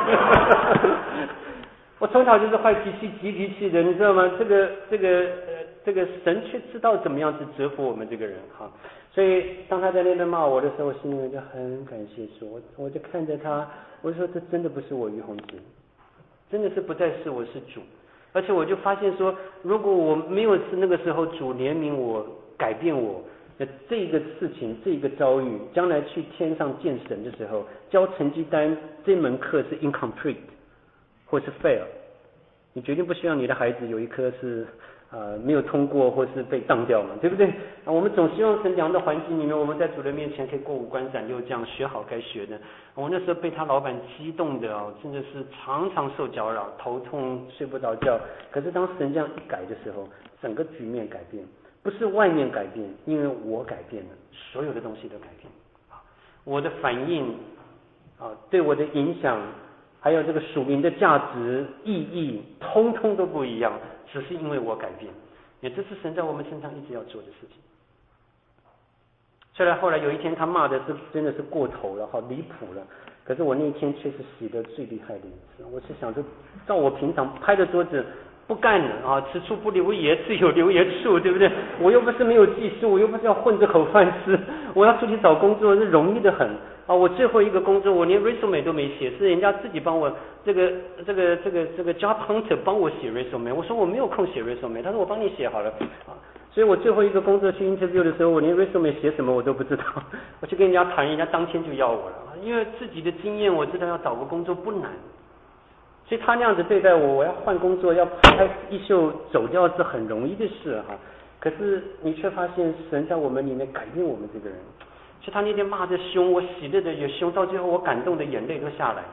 我从小就是坏脾气、急脾气的，你知道吗？这个神却知道怎么样子折服我们这个人所以当他在那边骂我的时候，我心里面就很感谢主。我就看着他，我就说这真的不是我于洪杰，真的是不再是我，是主。而且我就发现说，如果我没有是那个时候主怜悯我、改变我，那这个事情、这个遭遇，将来去天上见神的时候，交成绩单这门课是 incomplete 或是 fail， 你决定不希望你的孩子有一科是没有通过或是被当掉嘛，对不对？我们总希望神良的环境里面，我们在主人面前可以过五关斩六将，学好该学的。我那时候被他老板激动的真的是常常受搅扰，头痛睡不着觉。可是当神这样一改的时候，整个局面改变，不是外面改变，因为我改变了，所有的东西都改变。我的反应对我的影响，还有这个属灵的价值、意义，通通都不一样。只是因为我改变，也这是神在我们身上一直要做的事情。 虽然后来有一天他骂的是真的是过头了，好离谱了，可是我那一天却是喜得最厉害的一次。我是想着，照我平常拍着桌子不干了啊，此处不留爷，自有留爷处，对不对？我又不是没有技术，我又不是要混这口饭吃，我要出去找工作是容易的很啊。我最后一个工作我连 resume 都没写，是人家自己帮我这个 job hunter 帮我写 resume， 我说我没有空写 resume， 他说我帮你写好了啊。所以我最后一个工作去 interview 的时候，我连 resume 写什么我都不知道，我去跟人家谈，人家当天就要我了，因为自己的经验我知道要找个工作不难。所以他那样子对待我，我要换工作，要拍一秀走掉是很容易的事哈。可是你却发现神在我们里面改变我们这个人。所以他那天骂得凶，我喜乐的也凶，到最后我感动的眼泪都下来。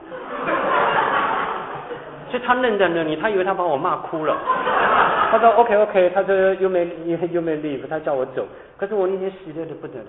所以他愣在那里，他以为他把我骂哭了。他说 OK， 他说 you may leave， 他叫我走。可是我那天喜乐的不得了。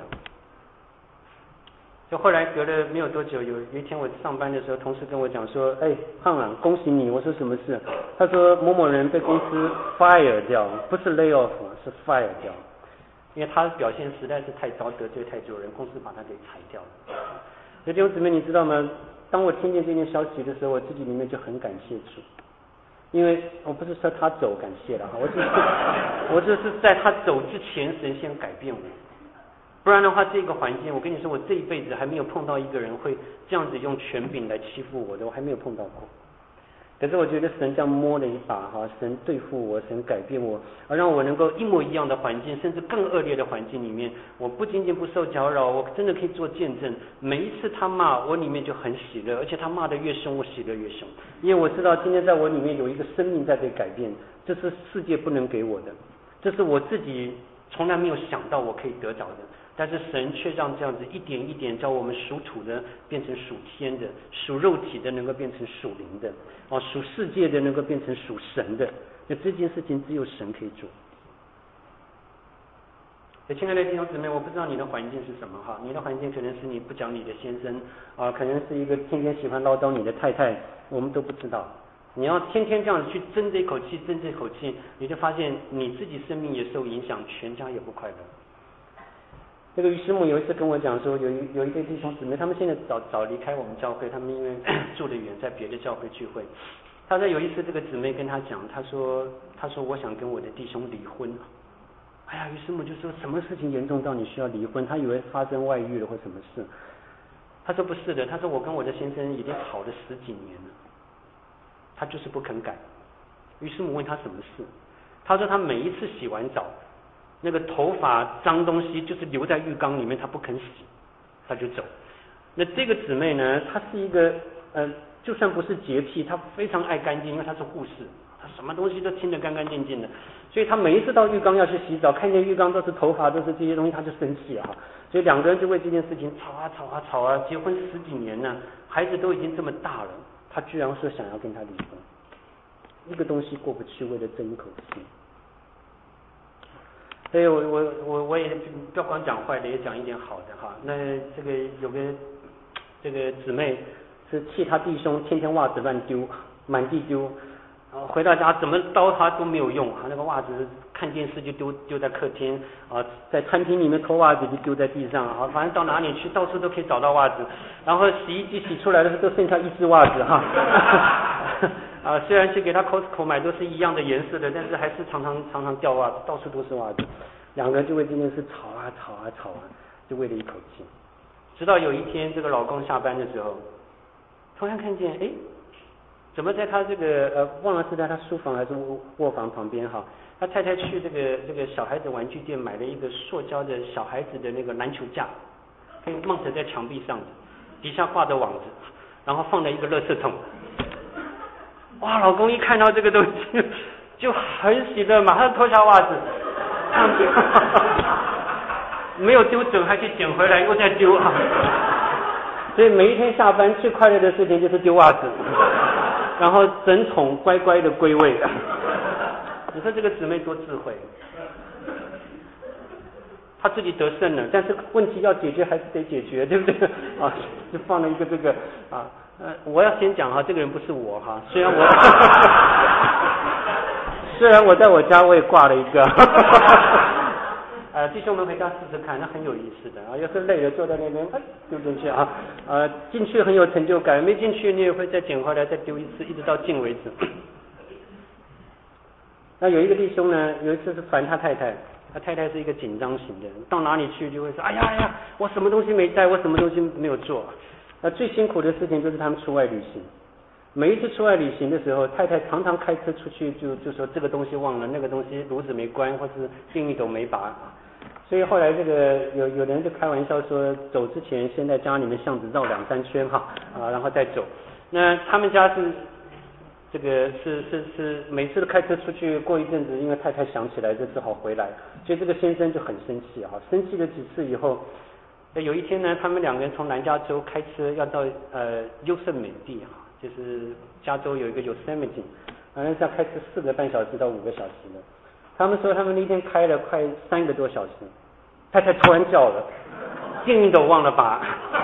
就后来隔了没有多久，有一天我上班的时候，同事跟我讲说，哎，胖啊，恭喜你。我说什么事？他说某某人被公司 fire 掉，不是 lay off， 是 fire 掉，因为他的表现实在是太糟，得罪太多人，公司把他给裁掉了。所以弟兄姊妹，你知道吗？当我听见这件消息的时候，我自己里面就很感谢主，因为我不是说他走感谢了，我只是在他走之前，神先改变我。不然的话，这个环境，我跟你说，我这一辈子还没有碰到一个人会这样子用权柄来欺负我的，我还没有碰到过。可是我觉得神这样摸了一把哈，神对付我，神改变我，而让我能够一模一样的环境，甚至更恶劣的环境里面，我不仅仅不受搅扰，我真的可以做见证。每一次他骂我，里面就很喜乐，而且他骂得越凶，我喜乐越凶，因为我知道今天在我里面有一个生命在被改变，这是世界不能给我的，这是我自己从来没有想到我可以得着的。但是神却让这样子一点一点叫我们属土的变成属天的，属肉体的能够变成属灵的，属世界的能够变成属神的。那这件事情只有神可以做。亲爱的弟兄姊妹，我不知道你的环境是什么哈，你的环境可能是你不讲理的先生可能是一个天天喜欢唠叨你的太太，我们都不知道。你要天天这样子去争这口气，争这口气，你就发现你自己生命也受影响，全家也不快乐。那个于师母有一次跟我讲说，有一对弟兄姊妹，他们现在早离开我们教会，他们因为住得远，在别的教会聚会。他说有一次这个姊妹跟他讲，他说我想跟我的弟兄离婚。哎呀，于师母就说什么事情严重到你需要离婚？他以为发生外遇了或什么事。他说不是的，他说我跟我的先生已经吵了10几年了，他就是不肯改。于师母问他什么事，他说他每一次洗完澡，那个头发脏东西就是留在浴缸里面，他不肯洗，他就走。那这个姊妹呢，她是一个就算不是洁癖，她非常爱干净，因为她是护士，她什么东西都清得干干净净的。所以她每一次到浴缸要去洗澡，看见浴缸都是头发，都是这些东西，她就生气啊。所以两个人就为这件事情吵啊，结婚10几年了，孩子都已经这么大了，她居然说想要跟他离婚，一个东西过不去，为了争一口气。所以我也不要光讲坏的，也讲一点好的哈。那这个有个这个姊妹是气她弟兄天天袜子乱丢，满地丢，回到家怎么叨他都没有用那个袜子看电视就丢在客厅在餐厅里面脱袜子就丢在地上反正到哪里去到处都可以找到袜子，然后洗衣机洗出来的时候都剩下一只袜子虽然去给他 Costco 买都是一样的颜色的，但是还是常常掉袜子，到处都是袜子。两个人就为这件事吵啊，就为了一口气。直到有一天，这个老公下班的时候，突然看见，怎么在他这个忘了是在他书房还是卧房旁边他太太去这个小孩子玩具店买了一个塑胶的小孩子的那个篮球架，可以mount在墙壁上的，底下挂着网子，然后放在一个垃圾桶。哇，老公一看到这个东西就很喜乐，马上脱下袜子没有丢准还去捡回来又再丢所以每一天下班最快乐的事情就是丢袜子，然后整桶乖乖的归位你说这个姊妹多智慧，她自己得胜了，但是问题要解决还是得解决，对不对就放了一个这个我要先讲这个人不是我虽然我在我家我也挂了一个弟兄们回家试试看，那很有意思的啊。要是累了，坐在那边，丢进去啊，进去很有成就感，没进去你也会再捡回来，再丢一次，一直到进为止。那有一个弟兄呢，有一次是烦他太太，他太太是一个紧张型的，到哪里去就会说，哎呀，我什么东西没带，我什么东西没有做。最辛苦的事情就是他们出外旅行。每一次出外旅行的时候，太太常常开车出去就说这个东西忘了，那个东西炉子没关，或是电熨斗没拔。所以后来这个有人就开玩笑说，走之前先在家里面巷子绕2-3圈然后再走。那他们家是这个是每次都开车出去，过一阵子因为太太想起来就只好回来，所以这个先生就很生气生气了几次以后，有一天呢，他们2个人从南加州开车要到优胜美地就是加州有一个Yosemite，好像是要开车4个半小时到5个小时的。他们说他们那天开了快3个多小时，太太突然叫了，电熨斗忘了拔。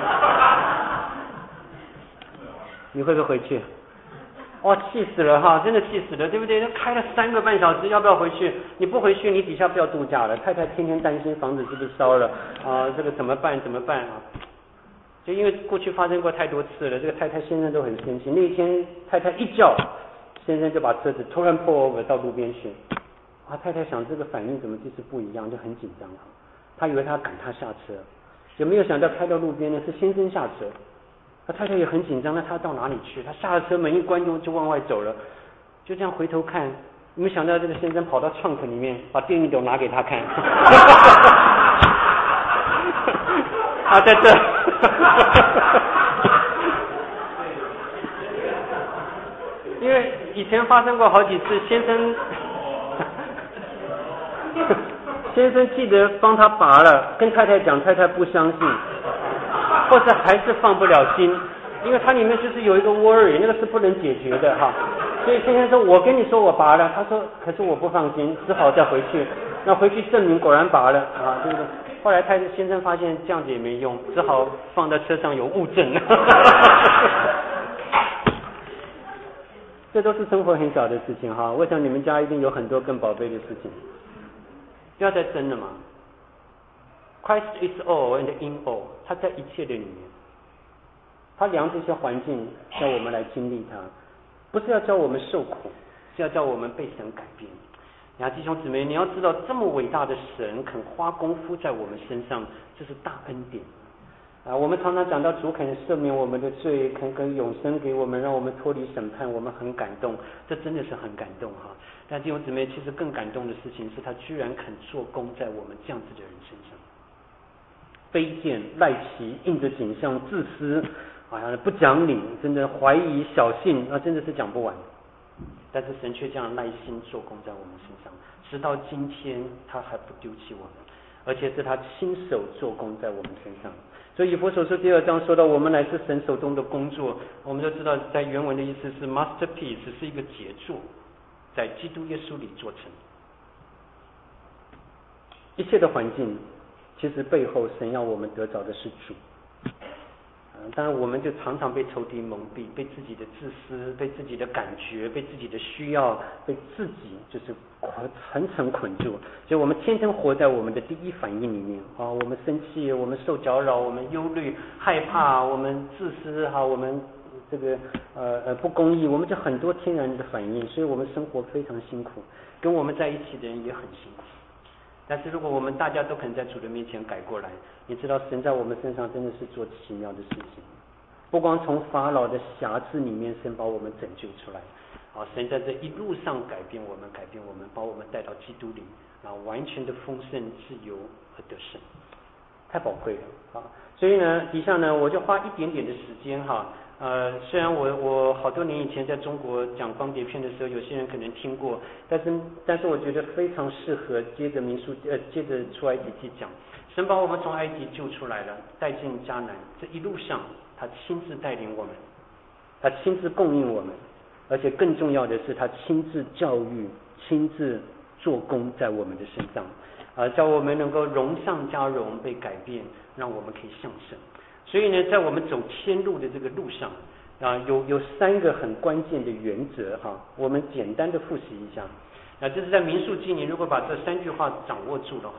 你会不会回去？气死了真的气死了，对不对？开了3个半小时，要不要回去？你不回去，你底下不要度假了。太太天天担心房子是不是烧了这个怎么办就因为过去发生过太多次了，这个太太先生都很生气。那一天太太一叫，先生就把车子突然pull over到路边去。太太想这个反应怎么这次不一样，就很紧张他以为他赶他下车，就没有想到开到路边呢是先生下车。太太也很紧张，那他到哪里去？他下了车门一关就往外走了，就这样回头看，没想到这个先生跑到trunk里面把电熨斗拿给他看。在这。因为以前发生过好几次，先生记得帮他拔了，跟太太讲，太太不相信，或者还是放不了心，因为它里面就是有一个 worry， 那个是不能解决的所以先生说，我跟你说我拔了，他说可是我不放心，只好再回去，那回去证明果然拔了对不对？后来先生发现这样子也没用，只好放在车上有物证。这都是生活很小的事情我想你们家一定有很多更宝贝的事情，不要再争了嘛。Christ is all and in all， 他在一切的里面，他量这些环境叫我们来经历它，不是要叫我们受苦，是要叫我们被神改变。弟兄姊妹，你要知道这么伟大的神肯花功夫在我们身上，这是大恩典我们常常讲到主肯赦免我们的罪，肯永生给我们，让我们脱离审判，我们很感动，这真的是很感动但弟兄姊妹，其实更感动的事情是他居然肯做工在我们这样子的人身上。卑贱、赖奇、应着景象、自私不讲理，真的怀疑、小信真的是讲不完。但是神却这样耐心做工在我们身上，直到今天他还不丢弃我们，而且是他亲手做工在我们身上。所以以弗所书第2章说到我们乃是神手中的工作，我们都知道在原文的意思是 masterpiece， 是一个杰作，在基督耶稣里做成。一切的环境其实背后神要我们得着的是主当然我们就常常被仇敌蒙蔽，被自己的自私，被自己的感觉，被自己的需要，被自己就是层层捆住，所以我们天天活在我们的第一反应里面我们生气，我们受搅扰，我们忧虑害怕，我们自私我们这个不公义，我们就很多天然的反应，所以我们生活非常辛苦，跟我们在一起的人也很辛苦。但是如果我们大家都肯在主的面前改过来，你知道神在我们身上真的是做奇妙的事情，不光从法老的辖制里面神把我们拯救出来神在这一路上改变我们，把我们带到基督里完全的丰盛自由和得胜，太宝贵了所以呢底下呢我就花一点点的时间虽然我好多年以前在中国讲光碟片的时候，有些人可能听过，但是我觉得非常适合接着出埃及记讲。神把我们从埃及救出来了，带进迦南，这一路上他亲自带领我们，他亲自供应我们，而且更重要的是他亲自教育，亲自做工在我们的身上叫我们能够荣上加荣，被改变，让我们可以向圣。所以呢在我们走天路的这个路上有3个很关键的原则我们简单的复习一下这是在民数记，你如果把这3句话掌握住的话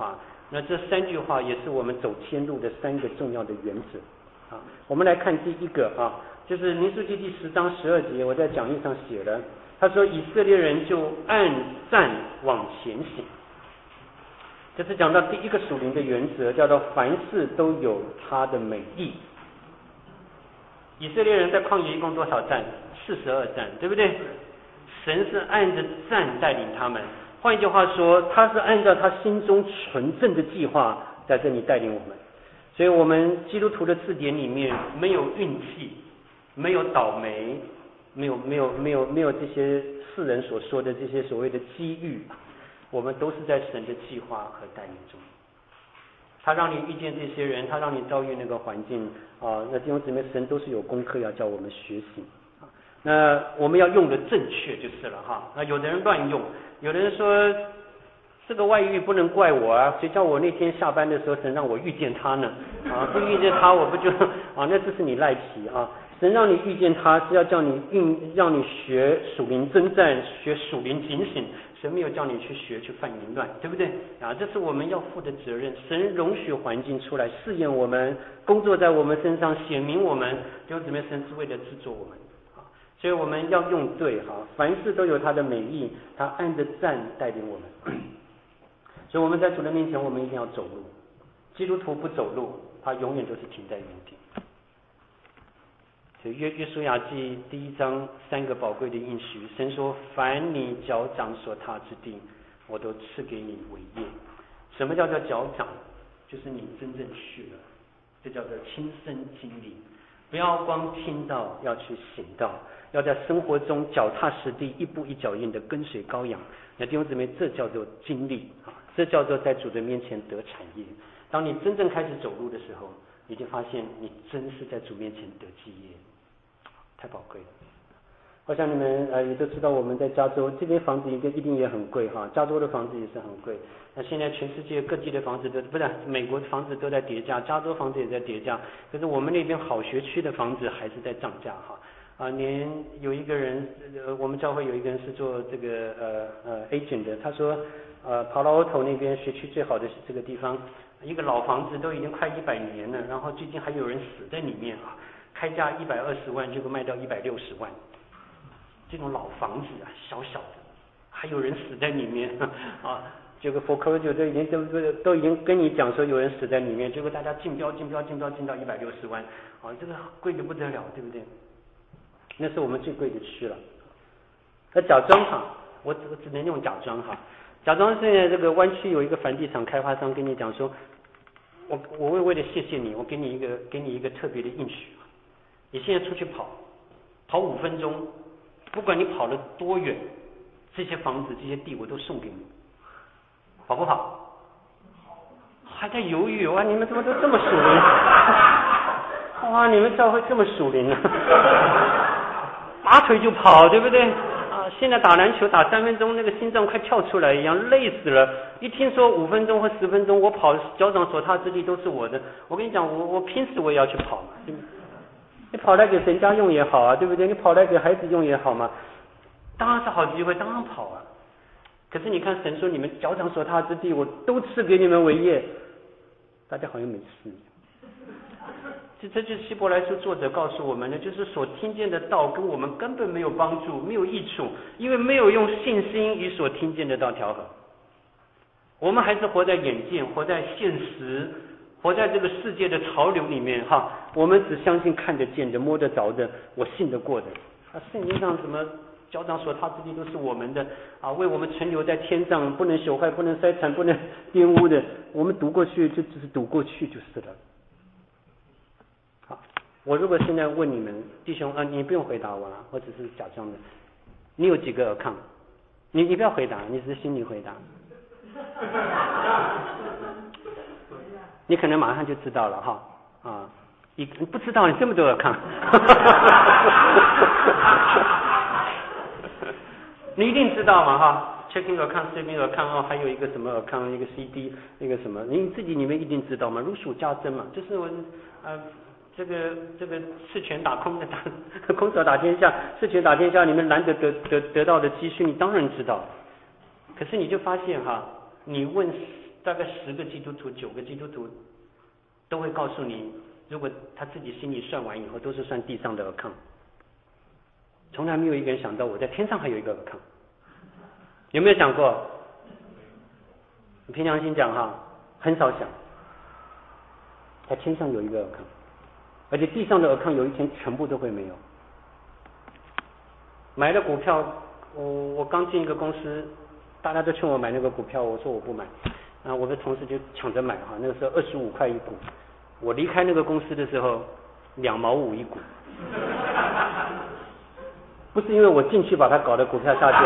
那这3句话也是我们走天路的3个重要的原则啊。我们来看第一个啊，就是民数记第10章12节，我在讲义上写了，他说以色列人就按赞往前行。这是讲到第一个属灵的原则，叫做凡事都有它的美意。以色列人在旷野一共多少站？42站，对不对？神是按着站带领他们，换一句话说，他是按照他心中纯正的计划在这里带领我们。所以我们基督徒的字典里面没有运气，没有倒霉，没有这些世人所说的这些所谓的机遇，我们都是在神的计划和带领中。他让你遇见这些人，他让你遭遇那个环境啊，那弟兄姊妹，神都是有功课要叫我们学习啊。那我们要用的正确就是了哈。那有的人乱用，有的人说这个外遇不能怪我啊，谁叫我那天下班的时候神让我遇见他呢？啊，不遇见他我不就啊？那这是你赖皮啊。神让你遇见他是要叫你让你学属灵征战，学属灵警醒。神没有叫你去学去犯淫乱，对不对啊？这是我们要负的责任。神容许环境出来试验我们，工作在我们身上，显明我们，弟兄姊妹，神是为了制作我们啊，所以我们要用对哈，凡事都有它的美意，他按着赞带领我们。所以我们在主的面前，我们一定要走路。基督徒不走路，他永远都是停在原地。所以约书亚记第1章3个宝贵的应许，神说：凡你脚掌所踏之地，我都赐给你为业。什么叫做脚掌？就是你真正去了，这叫做亲身经历。不要光听到，要去行道，要在生活中脚踏实地，一步一脚印的跟随羔羊。那弟兄姊妹，这叫做经历啊，这叫做在主的面前得产业。当你真正开始走路的时候，你就发现你真是在主面前得基业。太宝贵了。好像你们也都知道，我们在加州这边房子一定也很贵哈，加州的房子也是很贵。那现在全世界各地的房子都不是美国的房子都在跌价，加州房子也在跌价，可是我们那边好学区的房子还是在涨价哈。连有一个人，我们教会有一个人是做这个agent 的，他说跑到Otto那边学区最好的是这个地方，一个老房子都已经快100年了，然后最近还有人死在里面啊。开价120万，结果卖到160万，这种老房子啊，小小的，还有人死在里面啊！这个 foreclosure 都已经跟你讲说有人死在里面，结果大家竞标进到160万，啊，这个贵得不得了，对不对？那是我们最贵的区了。那假装哈，我只能用假装哈。假装现在这个湾区有一个房地产开发商跟你讲说，我为了谢谢你，我给你一个特别的应许。你现在出去跑5分钟，不管你跑了多远，这些房子这些地我都送给你，跑不跑？还在犹豫哇！你们怎么都这么属灵？哇！你们教会这么属灵啊！拔腿就跑，对不对？啊！现在打篮球打3分钟，那个心脏快跳出来一样，累死了。一听说5分钟或10分钟，我跑脚掌所踏之地都是我的。我跟你讲，我拼死我也要去跑嘛，对不对？你跑来给神家用也好啊，对不对？你跑来给孩子用也好嘛，当然是好机会，当然跑啊。可是你看神说，你们脚掌所踏之地，我都赐给你们为业，大家好像没吃。这就是希伯来书作者告诉我们的，就是所听见的道跟我们根本没有帮助，没有益处，因为没有用信心与所听见的道调和。我们还是活在眼见，活在现实。活在这个世界的潮流里面哈，我们只相信看得见的、摸得着的，我信得过的。圣经上什么脚掌所踏之地都是我们的啊，为我们存留在天上，不能朽坏，不能衰残，不能玷污的。我们读过去就只是读过去就是了。好，我如果现在问你们弟兄你不用回答我了，我只是假装的。你有几个尔康？你不要回答，你只是心里回答。你可能马上就知道了哈啊！你不知道你这么多尔康，你一定知道嘛哈 ？checking 尔康、saving 尔康哦，还有一个什么尔康，一个 CD， 那个什么，你自己你们一定知道嘛？如数家珍嘛，就是我这个赤拳打空的空手打天下，赤拳打天下，你们难得得到的积蓄，你当然知道。可是你就发现哈，你问大概10个基督徒9个基督徒都会告诉你，如果他自己心里算完以后，都是算地上的尔康，从来没有一个人想到我在天上还有一个尔康。有没有想过？你凭良心讲哈，很少想。在天上有一个尔康，而且地上的尔康有一天全部都会没有。买了股票，我刚进一个公司，大家都劝我买那个股票，我说我不买。我的同事就抢着买哈，那个时候25块一股。我离开那个公司的时候，2毛5一股。不是因为我进去把它搞得股票下去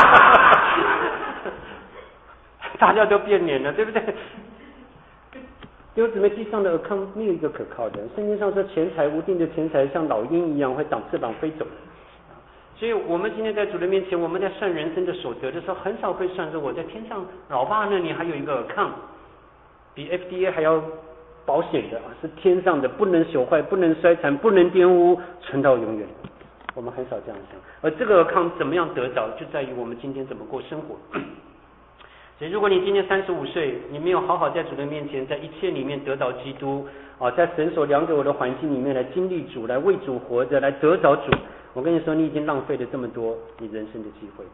大家都变脸了，对不对？因为姊妹地上的尔康没有一个可靠的，圣经上说钱财无定的钱财像老鹰一样会长翅膀飞走。所以我们今天在主的面前，我们在算人生的所得的时候，很少会算说我在天上老爸那里还有一个尔康，比 FDA 还要保险的，是天上的，不能朽坏，不能衰残，不能玷污，存到永远。我们很少这样想，而这个尔康怎么样得着，就在于我们今天怎么过生活。所以如果你今天35岁，你没有好好在主的面前，在一切里面得着基督在神所量给我的环境里面来经历主，来为主活着，来得着主，我跟你说，你已经浪费了这么多你人生的机会。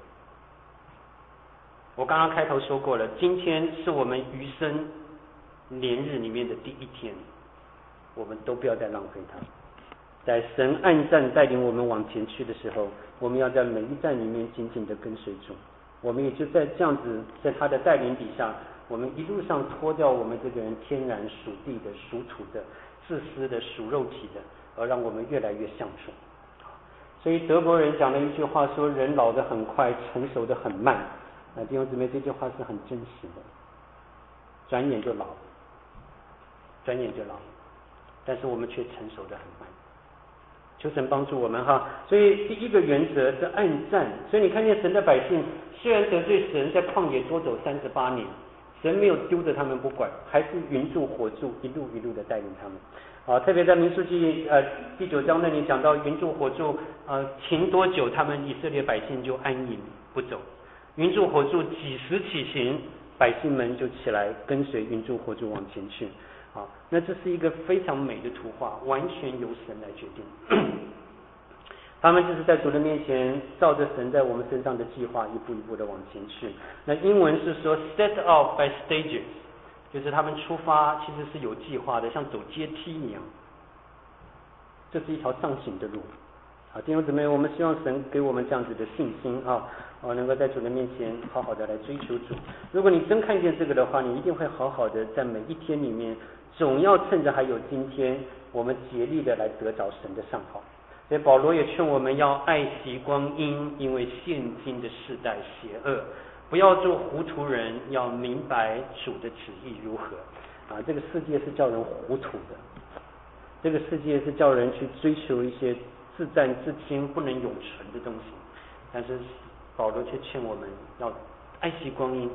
我刚刚开头说过了，今天是我们余生年日里面的第一天，我们都不要再浪费它。在神按站带领我们往前去的时候，我们要在每一站里面紧紧的跟随主。我们也就在这样子，在他的带领底下，我们一路上脱掉我们这个人天然属地的、属土的、自私的、属肉体的，而让我们越来越像主。所以德国人讲了一句话说，人老得很快，成熟得很慢。弟兄姊妹，这句话是很真实的，转眼就老，转眼就老，但是我们却成熟得很慢。求神帮助我们哈。所以第一个原则是按战。所以你看见神的百姓虽然得罪神，在旷野多走38年，神没有丢着他们不管，还是云柱火柱一路一路的带领他们。特别在民数记第9章那里讲到云柱火柱停多久，他们以色列百姓就安营不走。云柱火柱几时起行，百姓们就起来跟随云柱火柱往前去。那这是一个非常美的图画，完全由神来决定。他们就是在主的面前，照着神在我们身上的计划，一步一步的往前去。那英文是说 set off by stages， 就是他们出发其实是有计划的，像走阶梯一样。这是一条上行的路。弟兄姊妹，我们希望神给我们这样子的信心能够在主的面前好好的来追求主。如果你真看见这个的话，你一定会好好的在每一天里面，总要趁着还有今天，我们竭力的来得着神的上好。所以保罗也劝我们要爱惜光阴，因为现今的世代邪恶，不要做糊涂人，要明白主的旨意如何。这个世界是叫人糊涂的，这个世界是叫人去追求一些自战自清不能永存的东西，但是保罗却劝我们要爱惜光阴。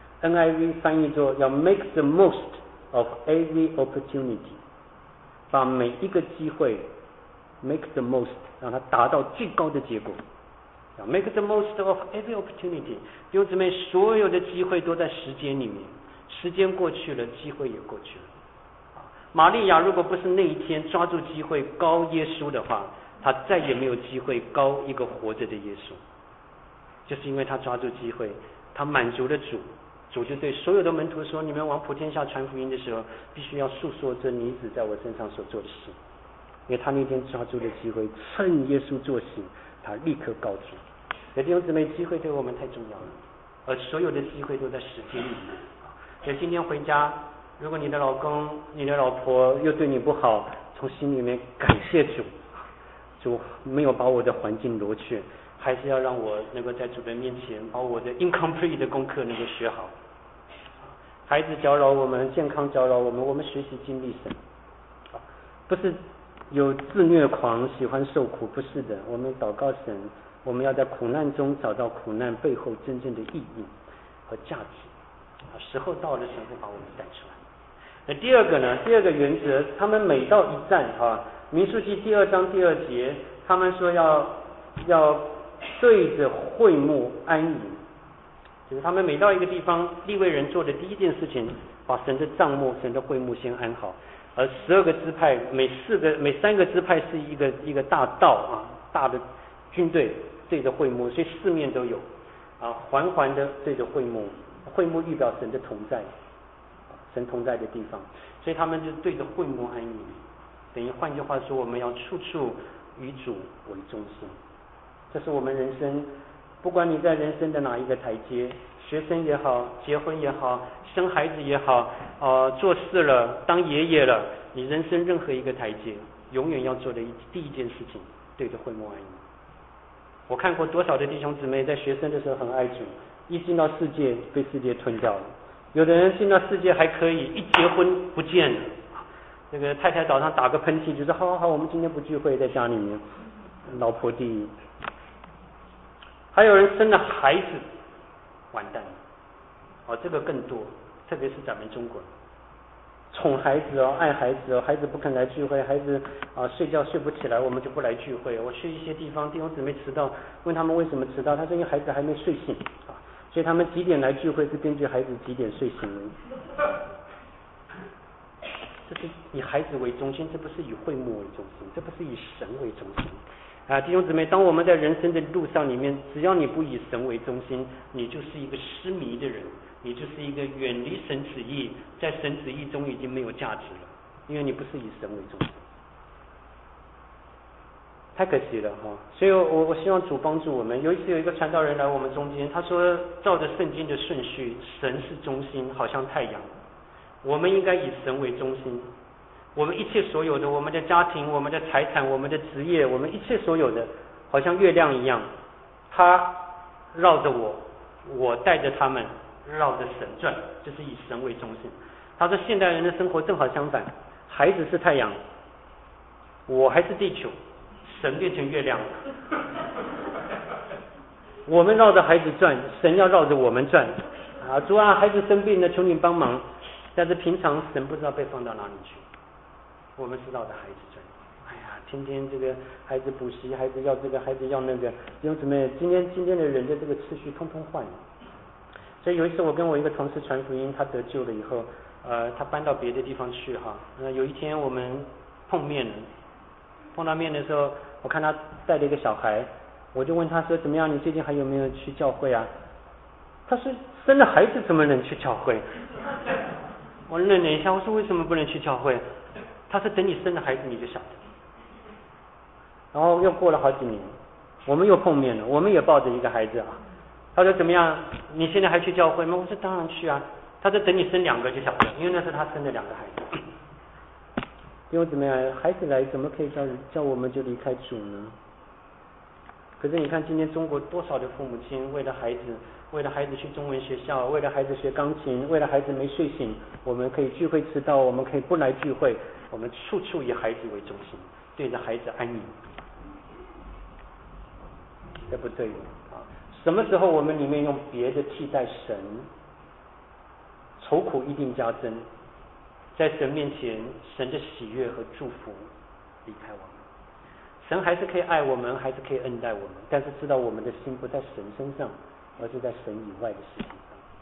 NIV 翻译作要 make the most of every opportunity， 把每一个机会 make the most， 让它达到最高的结果。要 make the most of every opportunity， 弟兄姊妹，所有的机会都在时间里面，时间过去了，机会也过去了。玛利亚如果不是那一天抓住机会高耶稣的话，她再也没有机会高一个活着的耶稣。就是因为她抓住机会，她满足了主，主就对所有的门徒说，你们往普天下传福音的时候，必须要诉说这女子在我身上所做的事。因为她那天抓住了机会，趁耶稣坐醒，她立刻告主。弟兄姊妹，机会对我们太重要了，而所有的机会都在时间里面。所以今天回家，如果你的老公、你的老婆又对你不好，从心里面感谢主，主没有把我的环境夺去，还是要让我能够在主的面前把我的 incomplete 的功课能够学好。孩子搅扰我们，健康搅扰我们，我们学习经历神，不是有自虐狂喜欢受苦，不是的，我们祷告神，我们要在苦难中找到苦难背后真正的意义和价值。时候到了，神会把我们带出来。那第二个呢？第二个原则，他们每到一站民数记第2章第2节，他们说要对着会幕安营， 就是他们每到一个地方，利未人做的第一件事情，把神的帐幕、神的会幕先安好。而12个支派，每3个支派是一个大道啊，大的军队对着会幕，所以四面都有啊，环环的对着会幕，会幕预表神的同在，神同在的地方，所以他们就对着会幕安营。等于换句话说，我们要处处以主为中心。这是我们人生，不管你在人生的哪一个台阶，学生也好，结婚也好，生孩子也好，做事了，当爷爷了，你人生任何一个台阶，永远要做的第一件事情，对着会幕安营。我看过多少的弟兄姊妹在学生的时候很爱主，一进到世界被世界吞掉了。有的人进到世界还可以，一结婚不见了。这个太太早上打个喷嚏，就说好，我们今天不聚会，在家里面，老婆第一。还有人生了孩子，完蛋了，这个更多，特别是咱们中国人，宠孩子爱孩子孩子不肯来聚会，孩子睡觉睡不起来，我们就不来聚会。我去一些地方，弟兄姊妹迟到，问他们为什么迟到，他说因为孩子还没睡醒所以他们几点来聚会是根据孩子几点睡醒的。这是以孩子为中心，这不是以会幕为中心，这不是以神为中心弟兄姊妹，当我们在人生的路上里面，只要你不以神为中心，你就是一个失迷的人，你就是一个远离神旨意，在神旨意中已经没有价值了，因为你不是以神为中心，太可惜了所以我希望主帮助我们。有一次有一个传道人来我们中间，他说照着圣经的顺序，神是中心，好像太阳，我们应该以神为中心。我们一切所有的，我们的家庭，我们的财产，我们的职业，我们一切所有的，好像月亮一样，它绕着我带着他们绕着神转，就是以神为中心。他说现代人的生活正好相反，孩子是太阳，我还是地球，神变成月亮了。我们绕着孩子转，神要绕着我们转主啊，孩子生病了，求你帮忙。但是平常神不知道被放到哪里去，我们是绕着孩子转。天天这个孩子补习，孩子要这个，孩子要那个，弟兄姊妹，今天的人的这个次序通通换了。所以有一次我跟我一个同事传福音，他得救了以后，他搬到别的地方去有一天我们碰到面的时候，我看他带了一个小孩，我就问他说怎么样，你最近还有没有去教会啊？他说生了孩子怎么能去教会？我愣了一下，我说为什么不能去教会？他说等你生了孩子你就晓得。然后又过了好几年，我们又碰面了，我们也抱着一个孩子他说怎么样，你现在还去教会吗？我说当然去啊。他说等你生2个就晓得，因为那是他生的2个孩子。因为怎么样，孩子来怎么可以叫我们就离开主呢？可是你看今天中国多少的父母亲为了孩子去中文学校，为了孩子学钢琴，为了孩子没睡醒，我们可以聚会迟到，我们可以不来聚会，我们处处以孩子为中心，对着孩子安营，这不对什么时候我们里面用别的替代神，愁苦一定加增，在神面前神的喜悦和祝福离开我们。神还是可以爱我们，还是可以恩待我们，但是知道我们的心不在神身上，而是在神以外的事情上。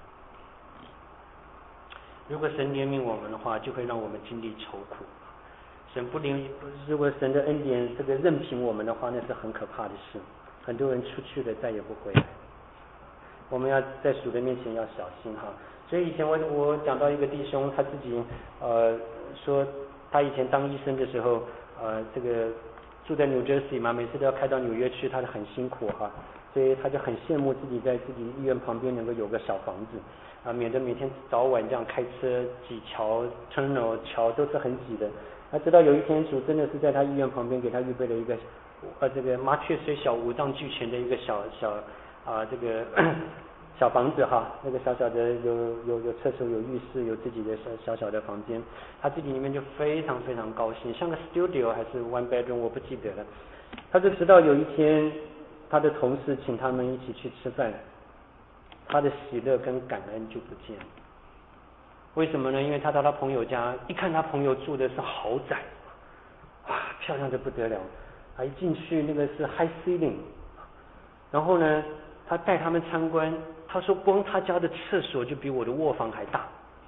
如果神怜悯我们的话，就会让我们经历愁苦。如果神的恩典这个任凭我们的话，那是很可怕的事。很多人出去了再也不回来。我们要在主的面前要小心所以以前我讲到一个弟兄，他自己说他以前当医生的时候这个住在New Jersey嘛，每次都要开到纽约去，他很辛苦所以他就很羡慕自己在自己医院旁边能够有个小房子免得每天早晚这样开车挤桥 tunnel 桥都是很挤的。他直到有一天主真的是在他医院旁边给他预备了一个这个麻雀虽小五脏俱全的一个小这个小房子那个小小的有厕所有浴室有自己的小的房间，他自己里面就非常非常高兴，像个 studio 还是 one bedroom 我不记得了。他就直到有一天他的同事请他们一起去吃饭，他的喜乐跟感恩就不见了。为什么呢？因为他到他朋友家一看，他朋友住的是豪宅漂亮的不得了一进去那个是 high ceiling， 然后呢他带他们参观， 他说光他家的厕所就比我的卧房还大。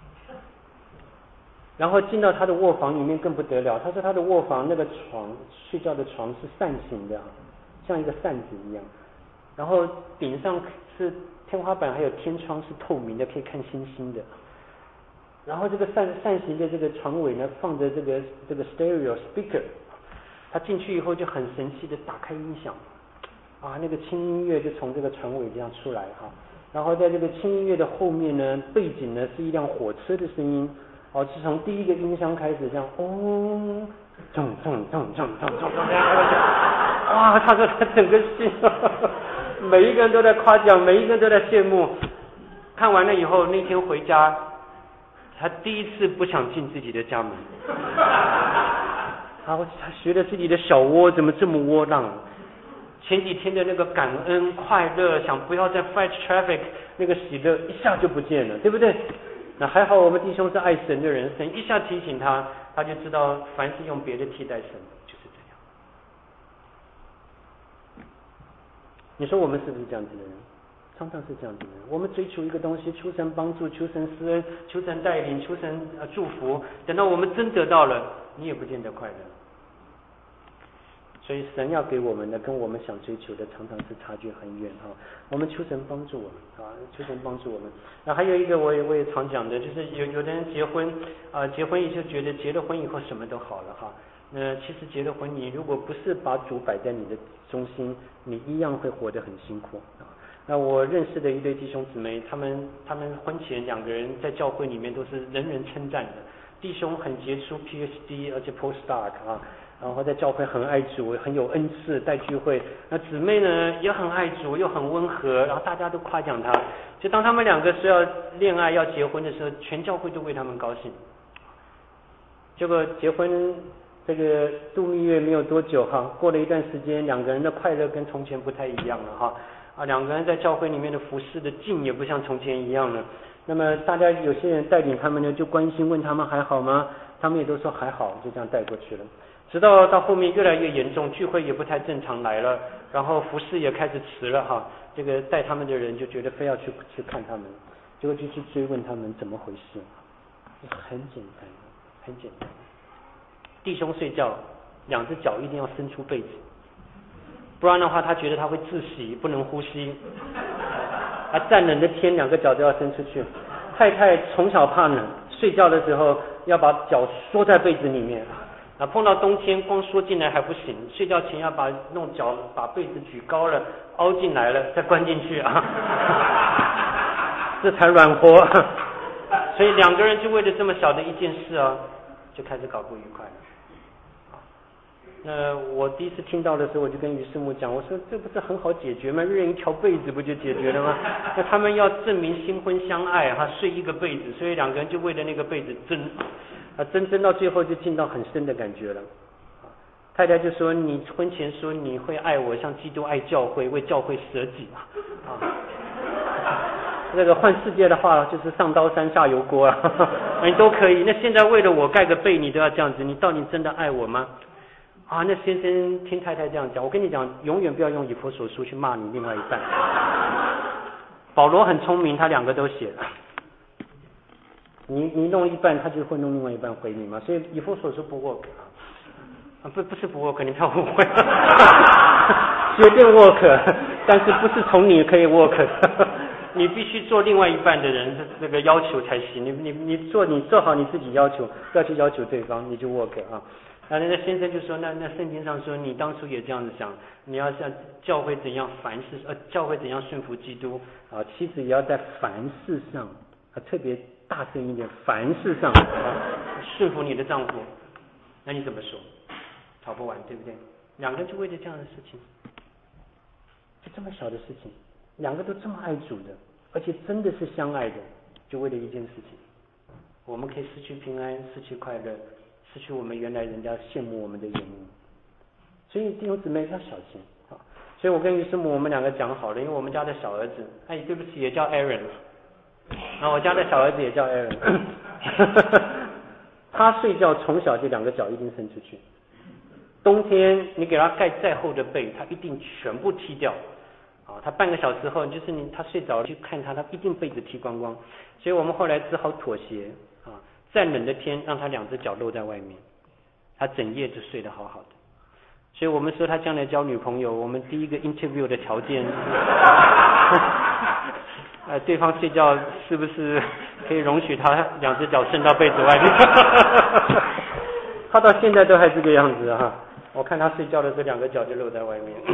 然后进到他的卧房里面更不得了，他说他的卧房那个床，睡觉的床是扇形的，像一个扇子一样，然后顶上是天花板，还有天窗是透明的，可以看星星的。然后这个扇形的这个床尾呢，放着这个 stereo speaker， 他进去以后就很神气的打开音响，啊，那个轻音乐就从这个床尾这样出来哈。然后在这个轻音乐的后面呢，背景呢是一辆火车的声音。哦，是从第一个音箱开始这样，咚咚咚咚咚咚咚，哇！他说他整个戏，每一个人都在夸奖，每一个人都在羡慕。看完了以后，那天回家，他第一次不想进自己的家门。他觉得自己的小窝怎么这么窝囊？前几天的那个感恩、快乐，想不要再 fight traffic 那个喜乐，一下就不见了，对不对？那还好，我们弟兄是爱神的人，神一下提醒他，他就知道凡是用别的替代神，就是这样。你说我们是不是这样子的人？常常是这样子的人。我们追求一个东西，求神帮助，求神施恩，求神带领，求神祝福。等到我们真得到了，你也不见得快乐。所以神要给我们的，跟我们想追求的常常是差距很远哈。我们求神帮助我们啊，求神帮助我们。那还有一个我也常讲的，就是有的人结婚结婚也就觉得结了婚以后什么都好了哈。那其实结了婚，你如果不是把主摆在你的中心，你一样会活得很辛苦啊。那我认识的一对弟兄姊妹，他们婚前两个人在教会里面都是人人称赞的，弟兄很杰出 PhD 而且 Postdoc 啊。然后在教会很爱主，很有恩赐，带聚会。那姊妹呢也很爱主，又很温和，然后大家都夸奖她。就当他们两个是要恋爱要结婚的时候，全教会都为他们高兴。结果结婚这个度蜜月没有多久哈，过了一段时间，两个人的快乐跟从前不太一样了哈。两个人在教会里面的服侍的劲也不像从前一样了。那么大家有些人带领他们呢，就关心问他们还好吗？他们也都说还好，就这样带过去了。直到后面越来越严重，聚会也不太正常来了，然后服侍也开始迟了哈。这个带他们的人就觉得非要去看他们，结果就去追问他们怎么回事。很简单，很简单。弟兄睡觉，两只脚一定要伸出被子，不然的话他觉得他会窒息，不能呼吸。再冷的天，两个脚都要伸出去。太太从小怕冷，睡觉的时候要把脚缩在被子里面。碰到冬天光缩进来还不行，睡觉前要弄脚把被子举高了，凹进来了再关进去啊，这才软和。所以两个人就为了这么小的一件事啊，就开始搞不愉快了。那我第一次听到的时候，我就跟于师母讲，我说这不是很好解决吗？一人一条被子不就解决了吗？那他们要证明新婚相爱哈，睡一个被子，所以两个人就为了那个被子争。争到最后就进到很深的感觉了。太太就说你婚前说你会爱我，像基督爱教会，为教会舍己嘛。那个换世界的话就是上刀山下油锅啊，你都可以。那现在为了我盖个被，你都要这样子，你到底真的爱我吗？那先生听太太这样讲，我跟你讲，永远不要用以弗所书去骂你另外一半。保罗很聪明，他两个都写了。你弄一半，他就会弄另外一半回你嘛。所以以弗所书不 work 不是不 work， 你不要误会，绝对 work， 但是不是从你可以 work 的，你必须做另外一半的人这个要求才行。你做好你自己要求，不要去要求对方，你就 work 啊。那先生就说，那圣经上说你当初也这样子想，你要像教会怎样教会怎样顺服基督啊，妻子也要在凡事上特别大声一点，凡事上顺服你的丈夫。那你怎么说？吵不完，对不对？两个人就为了这样的事情，就这么小的事情，两个都这么爱主的，而且真的是相爱的，就为了一件事情，我们可以失去平安，失去快乐，失去我们原来人家羡慕我们的眼目。所以弟兄姊妹要小心啊！所以我跟于师母我们两个讲好了，因为我们家的小儿子，对不起，也叫 Aaron， 我家的小儿子也叫 Aaron， 他睡觉从小就两个脚一定伸出去，冬天你给他盖再厚的被，他一定全部踢掉。 他半个小时后就是他睡着了去看他一定被子剃光光，所以我们后来只好妥协再冷的天让他2只脚露在外面，他整夜就睡得好好的。所以我们说他将来交女朋友，我们第一个 interview 的条件对方睡觉是不是可以容许他2只脚伸到被子外面他到现在都还这个样子我看他睡觉的时候2个脚就露在外面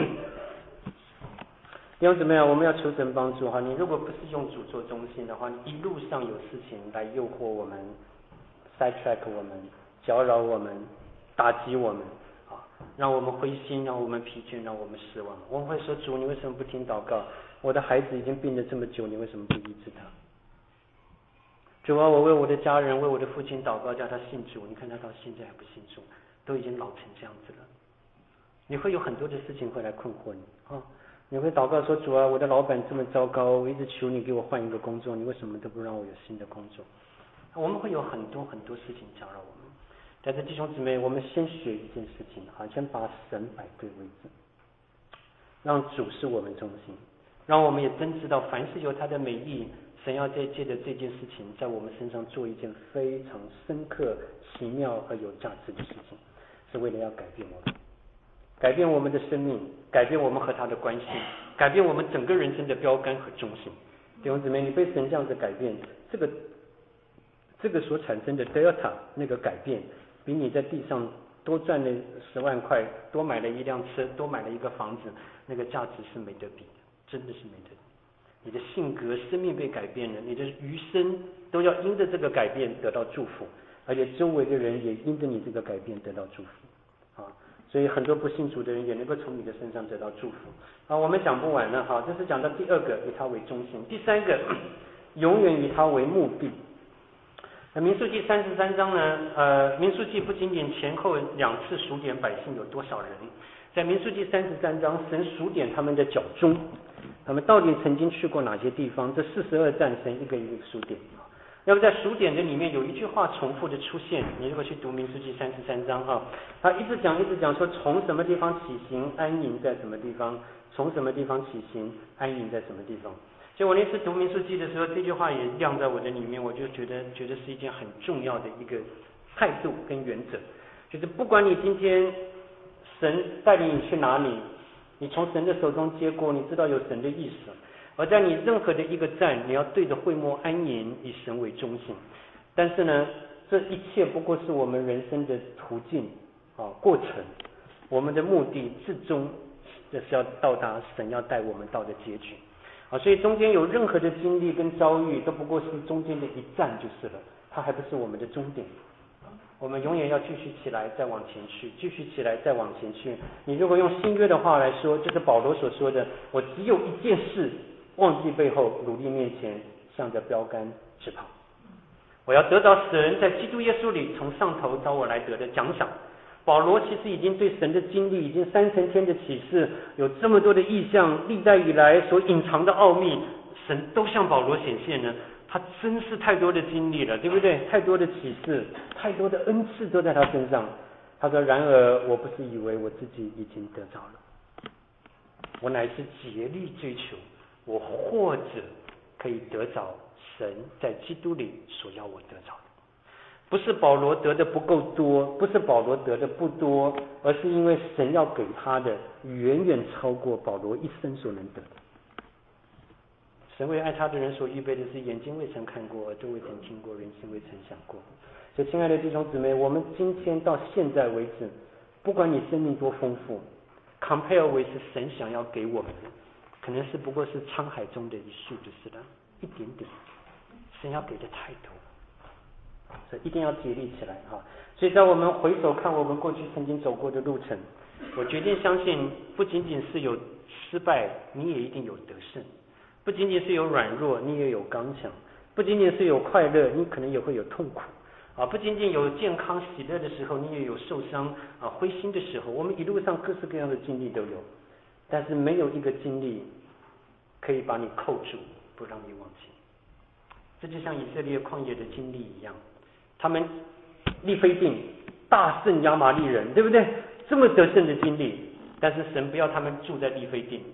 弟兄姊妹我们要求神帮助你如果不是用主做中心的话，你一路上有事情来诱惑我们 sidetrack 我们，搅扰我们，打击我们让我们灰心，让我们疲倦，让我们失望。我们会说，主你为什么不听祷告？我的孩子已经病了这么久，你为什么不医治他？主啊，我为我的家人，为我的父亲祷告，叫他信主，你看他到现在还不信主，都已经老成这样子了。你会有很多的事情会来困惑你你会祷告说，主啊，我的老板这么糟糕，我一直求你给我换一个工作，你为什么都不让我有新的工作？我们会有很多很多事情搅扰我们。但是弟兄姊妹，我们先学一件事情先把神摆对位置，让主是我们中心，让我们也真知道凡是有他的美意，神要借着这件事情在我们身上做一件非常深刻奇妙而有价值的事情，是为了要改变我们，改变我们的生命，改变我们和他的关系，改变我们整个人生的标杆和中心。弟兄姊妹，你被神这样子改变，这个所产生的 delta 那个改变，比你在地上多赚了10万块，多买了一辆车，多买了一个房子，那个价值是没得比的，真的是没得比。你的性格生命被改变了，你的余生都要因着这个改变得到祝福，而且周围的人也因着你这个改变得到祝福所以很多不信主的人也能够从你的身上得到祝福我们讲不完了这是讲到第2个，以他为中心。第3个，永远以他为目的。民数记33章呢民数记不仅仅前后2次数点百姓有多少人，在民数记33章神数点他们的脚踪，他们到底曾经去过哪些地方，这42站神一个一个数点要不在数点的里面有一句话重复的出现，你如果去读民数记33章他一直讲说从什么地方起行安营在什么地方，从什么地方起行安营在什么地方。所以我那次读民数记的时候，这句话也亮在我的里面，我就觉得是一件很重要的一个态度跟原则，就是不管你今天神带领你去哪里，你从神的手中接过，你知道有神的意思，而在你任何的一个站，你要对着会幕安营，以神为中心。但是呢，这一切不过是我们人生的途径过程，我们的目的至终这是要到达神要带我们到的结局所以中间有任何的经历跟遭遇，都不过是中间的一站就是了，它还不是我们的终点。我们永远要继续起来再往前去，继续起来再往前去。你如果用新约的话来说，就是保罗所说的，我只有一件事，忘记背后，努力面前，向着标杆直跑。我要得到神在基督耶稣里从上头找我来得的奖赏。保罗其实已经对神的经历，已经3000天的启示，有这么多的意象，历代以来所隐藏的奥秘，神都向保罗显现了。他真是太多的经历了，对不对？太多的启示，太多的恩赐都在他身上。他说：“然而我不是以为我自己已经得着了，我乃是竭力追求，我或者可以得着神在基督里所要我得着的。”不是保罗得的不够多，不是保罗得的不多，而是因为神要给他的远远超过保罗一生所能得的。神为爱他的人所预备的是眼睛未曾看过，耳朵未曾听过，人心未曾想过。所以亲爱的弟兄姊妹，我们今天到现在为止，不管你生命多丰富， compare 为是神想要给我们的，可能是不过是沧海中的一粟就是了，一点点。神要给的太多，所以一定要竭力起来所以在我们回首看我们过去曾经走过的路程，我决定相信，不仅仅是有失败，你也一定有得胜；不仅仅是有软弱，你也有刚强；不仅仅是有快乐，你可能也会有痛苦不仅仅有健康喜乐的时候，你也有受伤灰心的时候。我们一路上各式各样的经历都有，但是没有一个经历可以把你扣住，不让你忘记。这就像以色列旷野的经历一样，他们利非定大胜亚玛力人，对不对？这么得胜的经历，但是神不要他们住在利非定，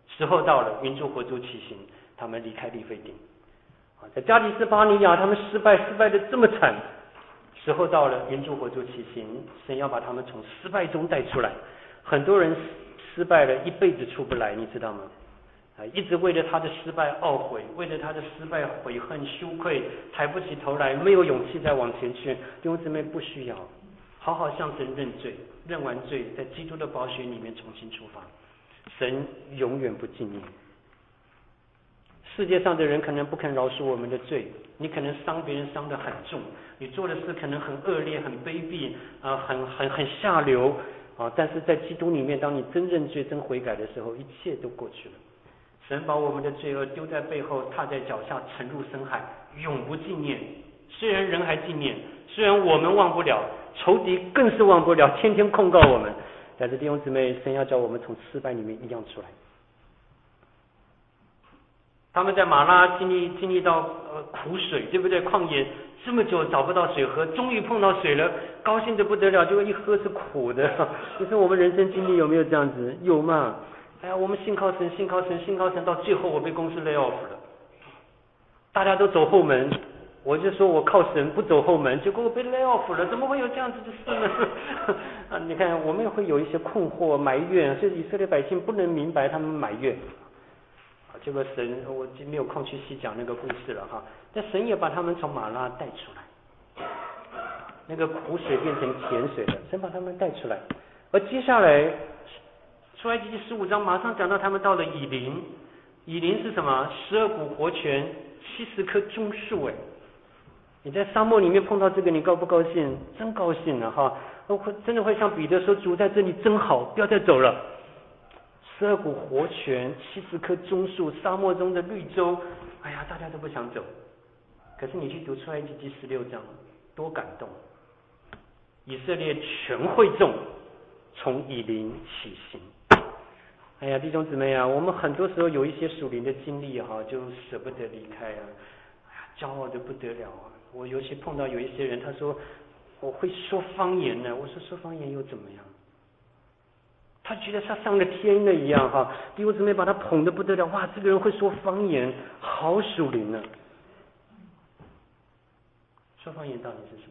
时候到了，云柱火柱起行，他们离开利非丁。在加利斯巴尼亚，他们失败的这么惨。时候到了，云柱火柱起行，神要把他们从失败中带出来。很多人失败了一辈子出不来，你知道吗？一直为了他的失败懊悔，为了他的失败悔恨羞愧，抬不起头来，没有勇气再往前去。弟兄姊妹，不需要，好好向神认罪，认完罪，在基督的宝血里面重新出发。神永远不纪念。世界上的人可能不肯饶恕我们的罪，你可能伤别人伤得很重，你做的事可能很恶劣、很卑鄙很下流但是在基督里面，当你真认罪、真悔改的时候，一切都过去了。神把我们的罪恶丢在背后，踏在脚下，沉入深海，永不纪念。虽然人还纪念，虽然我们忘不了，仇敌更是忘不了，天天控告我们。但是弟兄姊妹，神要叫我们从失败里面一样出来。他们在马拉经历到苦水，对不对？旷野这么久找不到水喝，终于碰到水了，高兴得不得了，结果一喝是苦的。你说我们人生经历有没有这样子？有嘛？哎呀，我们信靠神，到最后我被公司 lay off 了，大家都走后门，我就说我靠神不走后门，结果我被 lay off 了，怎么会有这样子的事呢？你看我们也会有一些困惑埋怨，所以以色列百姓不能明白他们埋怨。结果神，我没有空去细讲那个故事了哈。但神也把他们从马拉带出来，那个苦水变成甜水了，神把他们带出来。而接下来出埃及记15章马上讲到他们到了以琳，以琳是什么？12股活泉，70棵棕树。你在沙漠里面碰到这个，你高不高兴？真高兴了哈！真的会像彼得说：“主在这里真好，不要再走了。”12股活泉，70棵棕树，沙漠中的绿洲，哎呀，大家都不想走。可是你去读出埃及记16章，多感动！以色列全会众从以琳起行。哎呀，弟兄姊妹啊，我们很多时候有一些属灵的经历哈，就舍不得离开啊，哎呀，骄傲的不得了啊！我尤其碰到有一些人，他说我会说方言呢，我说说方言又怎么样？他觉得他上了天了一样哈，弟兄姊妹把他捧得不得了，哇，这个人会说方言，好属灵呢。说方言到底是什么？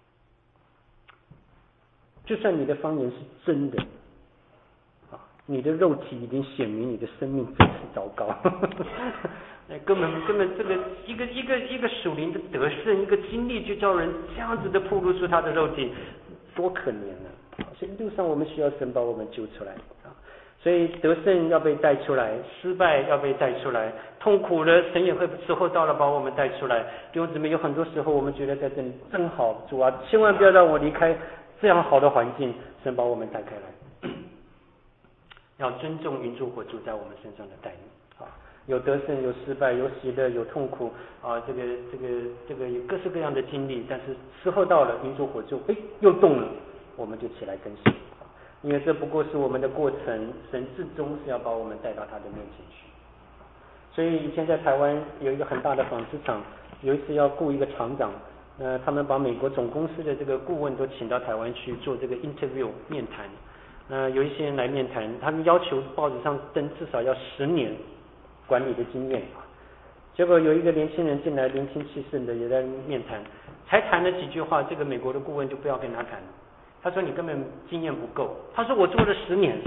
就算你的方言是真的你的肉体已经显明你的生命真是糟糕，根本这个一个属灵的得胜，一个经历就叫人这样子的暴露出他的肉体，多可怜啊！所以路上我们需要神把我们救出来所以得胜要被带出来，失败要被带出来，痛苦了神也会时候到了把我们带出来。弟兄姊妹，有很多时候我们觉得在这里真好，主啊，千万不要让我离开这样好的环境，神把我们带开来。要尊重云柱火柱在我们身上的带领有得胜，有失败，有喜乐，有痛苦这个有各式各样的经历，但是时候到了，云柱火柱又动了，我们就起来跟随因为这不过是我们的过程，神至终是要把我们带到他的面前去。所以以前在台湾有一个很大的纺织厂，有一次要雇一个厂长，他们把美国总公司的这个顾问都请到台湾去做这个 interview 面谈。有一些人来面谈，他们要求报纸上登至少要10年管理的经验结果有一个年轻人进来，年轻气盛的也在面谈，才谈了几句话，这个美国的顾问就不要跟他谈，他说你根本经验不够，他说我做了10年，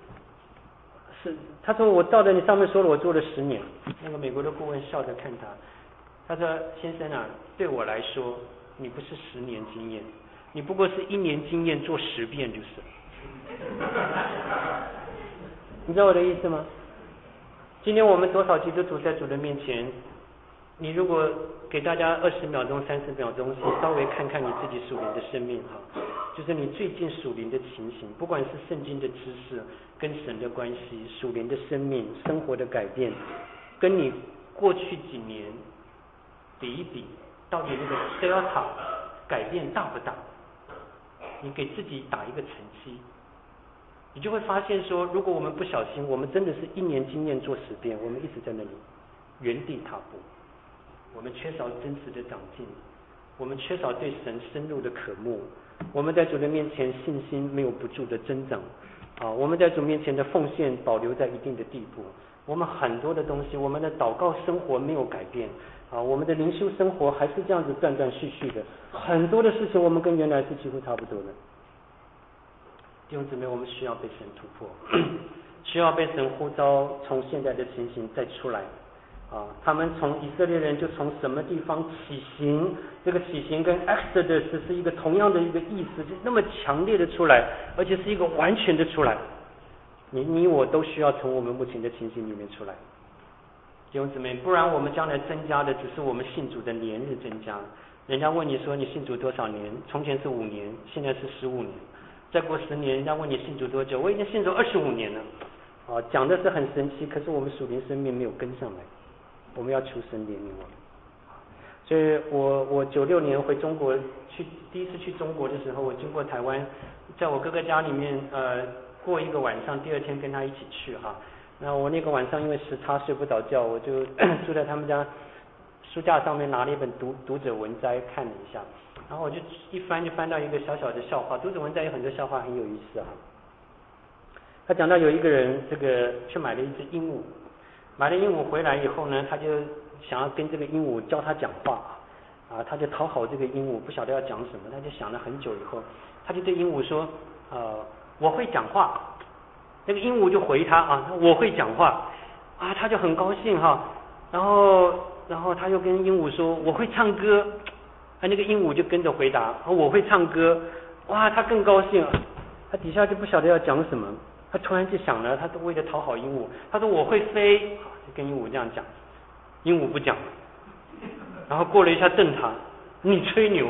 他说我照着你上面说了，我做了10年。那个美国的顾问笑着看他，他说先生啊，对我来说你不是10年经验，你不过是1年经验做10遍就是了。你知道我的意思吗？今天我们多少基督徒在主的面前，你如果给大家20秒钟、30秒钟，稍微看看你自己属灵的生命就是你最近属灵的情形，不管是圣经的知识、跟神的关系、属灵的生命、生活的改变，跟你过去几年比一比，到底那个 delta 改变大不大？你给自己打一个成绩。你就会发现说，如果我们不小心，我们真的是1年经验做10遍，我们一直在那里原地踏步，我们缺少真实的长进，我们缺少对神深入的渴慕，我们在主的面前信心没有不住的增长我们在主面前的奉献保留在一定的地步， 我们很多的东西，我们的祷告生活没有改变啊，我们的灵修生活还是这样子断断续续的，很多的事情我们跟原来是几乎差不多的。弟兄姊妹，我们需要被神突破，需要被神呼召，从现在的情形再出来啊！他们从以色列人就从什么地方起行，这个起行跟 Exodus 是一个同样的一个意思，就那么强烈的出来，而且是一个完全的出来。你我都需要从我们目前的情形里面出来，弟兄姊妹，不然我们将来增加的只是我们信主的年日增加。人家问你说你信主多少年？从前是5年，现在是15年。再过10年，人家问你信主多久？我已经信主25年了。讲的是很神奇，可是我们属灵生命没有跟上来，我们要求神怜悯我们。所以我96年回中国去，第一次去中国的时候，我经过台湾，在我哥哥家里面过一个晚上，第2天跟他一起去哈。那我那个晚上因为时差睡不着觉，我就住在他们家书架上面拿了一本读者文摘看了一下，然后我就一翻就翻到一个小小的笑话。读者文摘有很多笑话很有意思啊。他讲到有一个人这个去买了一只鹦鹉，买了鹦鹉回来以后呢，他就想要跟这个鹦鹉教他讲话啊，他就讨好这个鹦鹉，不晓得要讲什么，他就想了很久以后，他就对鹦鹉说我会讲话。那个鹦鹉就回他啊，我会讲话啊，他就很高兴哈，然后他又跟鹦鹉说我会唱歌，那个鹦鹉就跟着回答我会唱歌，哇，他更高兴，他底下就不晓得要讲什么，他突然就想了，他为了讨好鹦鹉，他说我会飞，就跟鹦鹉这样讲，鹦鹉不讲，然后过了一下瞪他，你吹牛。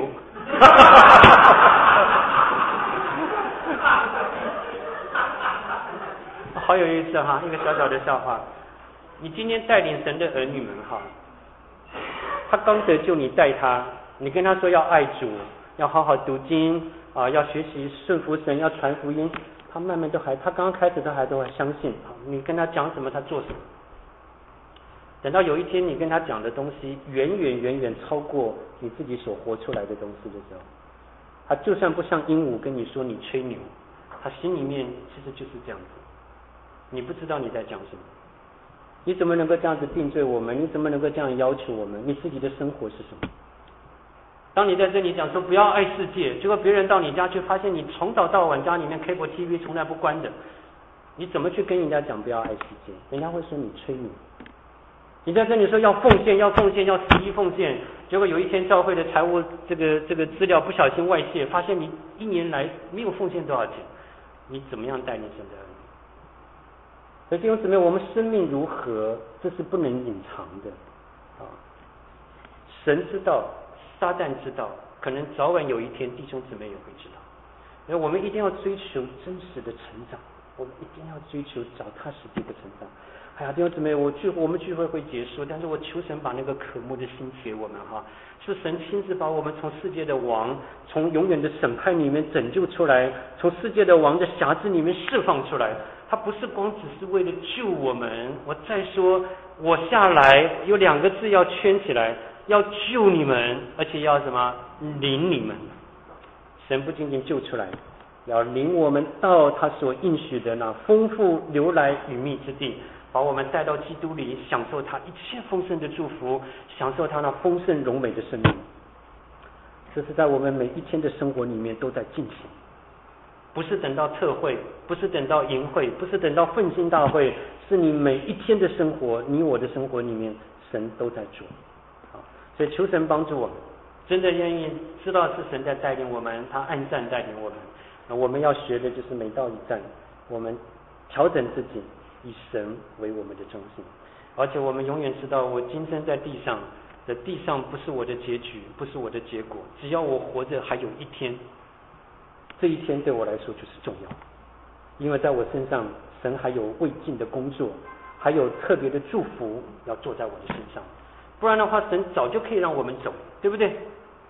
好有意思哈，一个小小的笑话。你今天带领神的儿女们哈，他刚得救，你带他，你跟他说要爱主，要好好读经啊，要学习顺服神，要传福音，他慢慢他刚刚开始都还相信，你跟他讲什么他做什么。等到有一天你跟他讲的东西远远超过你自己所活出来的东西的时候，他就算不像鹦鹉跟你说你吹牛，他心里面其实就是这样子。你不知道你在讲什么，你怎么能够这样子定罪我们？你怎么能够这样要求我们？你自己的生活是什么？当你在这里讲说不要爱世界，结果别人到你家去发现你从早到晚家里面 cable TV 从来不关的，你怎么去跟人家讲不要爱世界？人家会说你吹牛。你在这里说要奉献要11奉献，结果有一天教会的财务这个资料不小心外泄，发现你1年来没有奉献多少钱，你怎么样带领神的儿女？所以弟兄姊妹，我们生命如何，这是不能隐藏的啊！神知道，撒旦知道，可能早晚有一天弟兄姊妹也会知道。所以我们一定要追求真实的成长，我们一定要追求脚踏实地的成长。哎呀，弟兄姊妹，我们聚会会结束，但是我求神把那个渴慕的心给我们哈，是神亲自把我们从世界的王，从永远的审判里面拯救出来，从世界的王的辖制里面释放出来。他不是光只是为了救我们，我再说，我下来有2个字要圈起来，要救你们，而且要什么？领你们。神不仅仅救出来，要领我们到他所应许的那丰富流来与密之地，把我们带到基督里，享受他一切丰盛的祝福，享受他那丰盛荣美的生命。这是在我们每一天的生活里面都在进行，不是等到特会，不是等到营会，不是等到奋兴大会，是你每一天的生活，你我的生活里面，神都在做。所以求神帮助我们，真的愿意知道是神在带领我们，他按战带领我们。我们要学的就是每到一站，我们调整自己，以神为我们的中心。而且我们永远知道，我今生在地上不是我的结局，不是我的结果，只要我活着还有一天，这一天对我来说就是重要，因为在我身上神还有未尽的工作，还有特别的祝福要做在我的身上，不然的话神早就可以让我们走，对不对？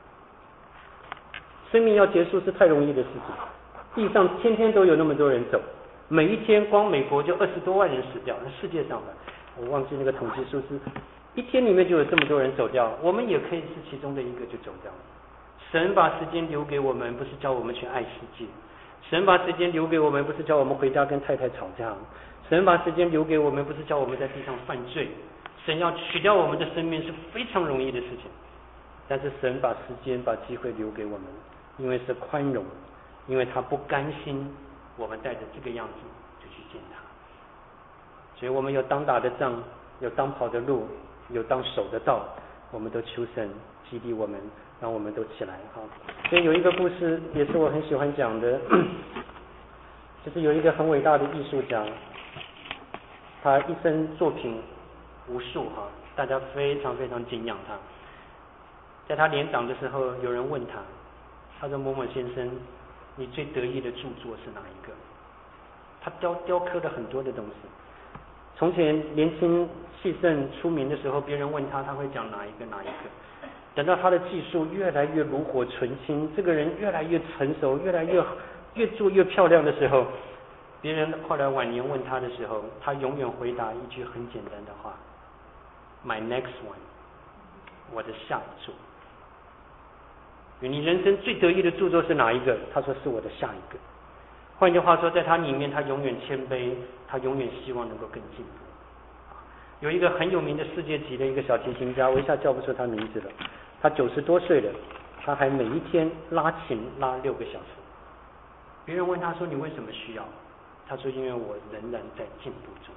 生命要结束是太容易的事情，地上天天都有那么多人走，每一天光美国就20多万人死掉，那世界上的我忘记那个统计数字，一天里面就有这么多人走掉，我们也可以是其中的一个就走掉了。神把时间留给我们，不是叫我们去爱世界，神把时间留给我们，不是叫我们回家跟太太吵架， 神把时间留给我们，不是叫我们在地上犯罪，神要取掉我们的生命是非常容易的事情，但是神把时间把机会留给我们，因为是宽容，因为他不甘心我们带着这个样子就去见他，所以我们有当打的仗，有当跑的路，有当守的道，我们都求神激励我们，让我们都起来哈。所以有一个故事也是我很喜欢讲的，就是有一个很伟大的艺术家，他一生作品无数哈，大家非常非常敬仰他。在他年长的时候，有人问他，他说：“某某先生，你最得意的著作是哪一个？”他雕刻了很多的东西。从前年轻气盛出名的时候，别人问他，他会讲哪一个。等到他的技术越来越炉火纯青，这个人越来越成熟，越做越漂亮的时候，别人后来晚年问他的时候，他永远回答一句很简单的话 ：“My next one， 我的下一作。”你人生最得意的著作是哪一个？他说是我的下一个。换句话说，在他里面，他永远谦卑，他永远希望能够更进步。有一个很有名的世界级的一个小提琴家，我一下叫不出他名字了。他90多岁了，他还每一天拉琴拉6个小时。别人问他说：“你为什么需要？”他说：“因为我仍然在进步中。”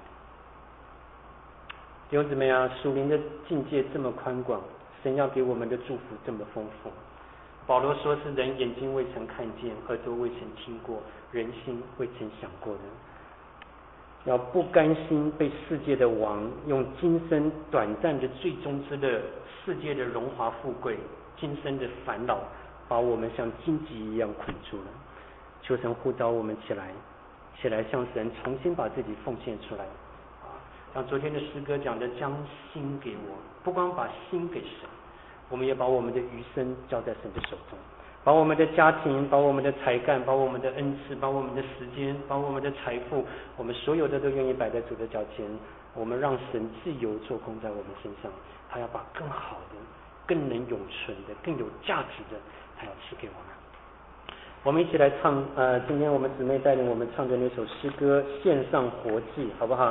弟兄姊妹啊，属灵的境界这么宽广，神要给我们的祝福这么丰富。保罗说是人眼睛未曾看见，耳朵未曾听过，人心未曾想过的。要不甘心被世界的王用今生短暂的最终之乐，世界的荣华富贵，今生的烦恼，把我们像荆棘一样捆住了。求神呼召我们起来向神重新把自己奉献出来。像昨天的诗歌讲的，将心给我，不光把心给神，我们也把我们的余生交在神的手中，把我们的家庭，把我们的才干，把我们的恩赐，把我们的时间，把我们的财富，我们所有的都愿意摆在主的脚前。我们让神自由做工在我们身上，他要把更好的、更能永存的、更有价值的，他要赐给我们。我们一起来唱，今天我们姊妹带领我们唱的那首诗歌《献上活祭》，好不好？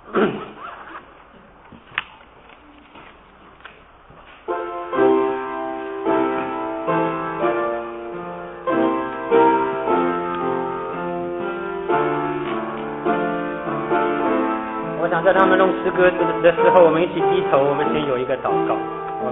我想在他们弄诗歌的时候，我们一起低头，我们先有一个祷告。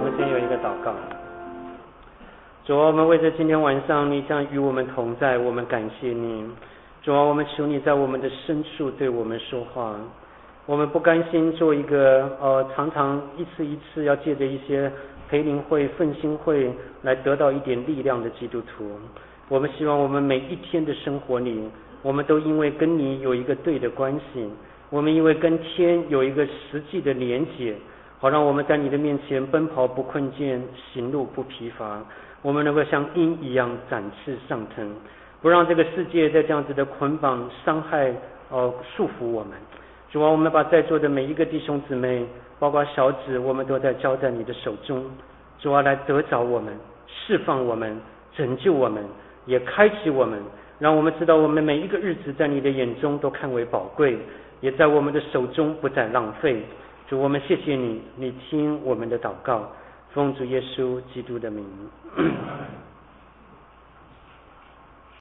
主啊，我们为着今天晚上你将与我们同在，我们感谢你。主啊，我们求你在我们的深处对我们说话。我们不甘心做一个常常一次要借着一些培灵会、奋兴会来得到一点力量的基督徒。我们希望我们每一天的生活里，我们都因为跟你有一个对的关系，我们因为跟天有一个实际的连结，好让我们在你的面前奔跑不困倦，行路不疲乏。我们能够像鹰一样展翅上腾，不让这个世界在这样子的捆绑、伤害、束缚我们。主啊，我们把在座的每一个弟兄姊妹，包括小子，我们都在交在你的手中。主啊，来得着我们，释放我们，拯救我们，也开启我们，让我们知道我们每一个日子在你的眼中都看为宝贵，也在我们的手中不再浪费。主，我们谢谢你，你听我们的祷告，奉主耶稣基督的名。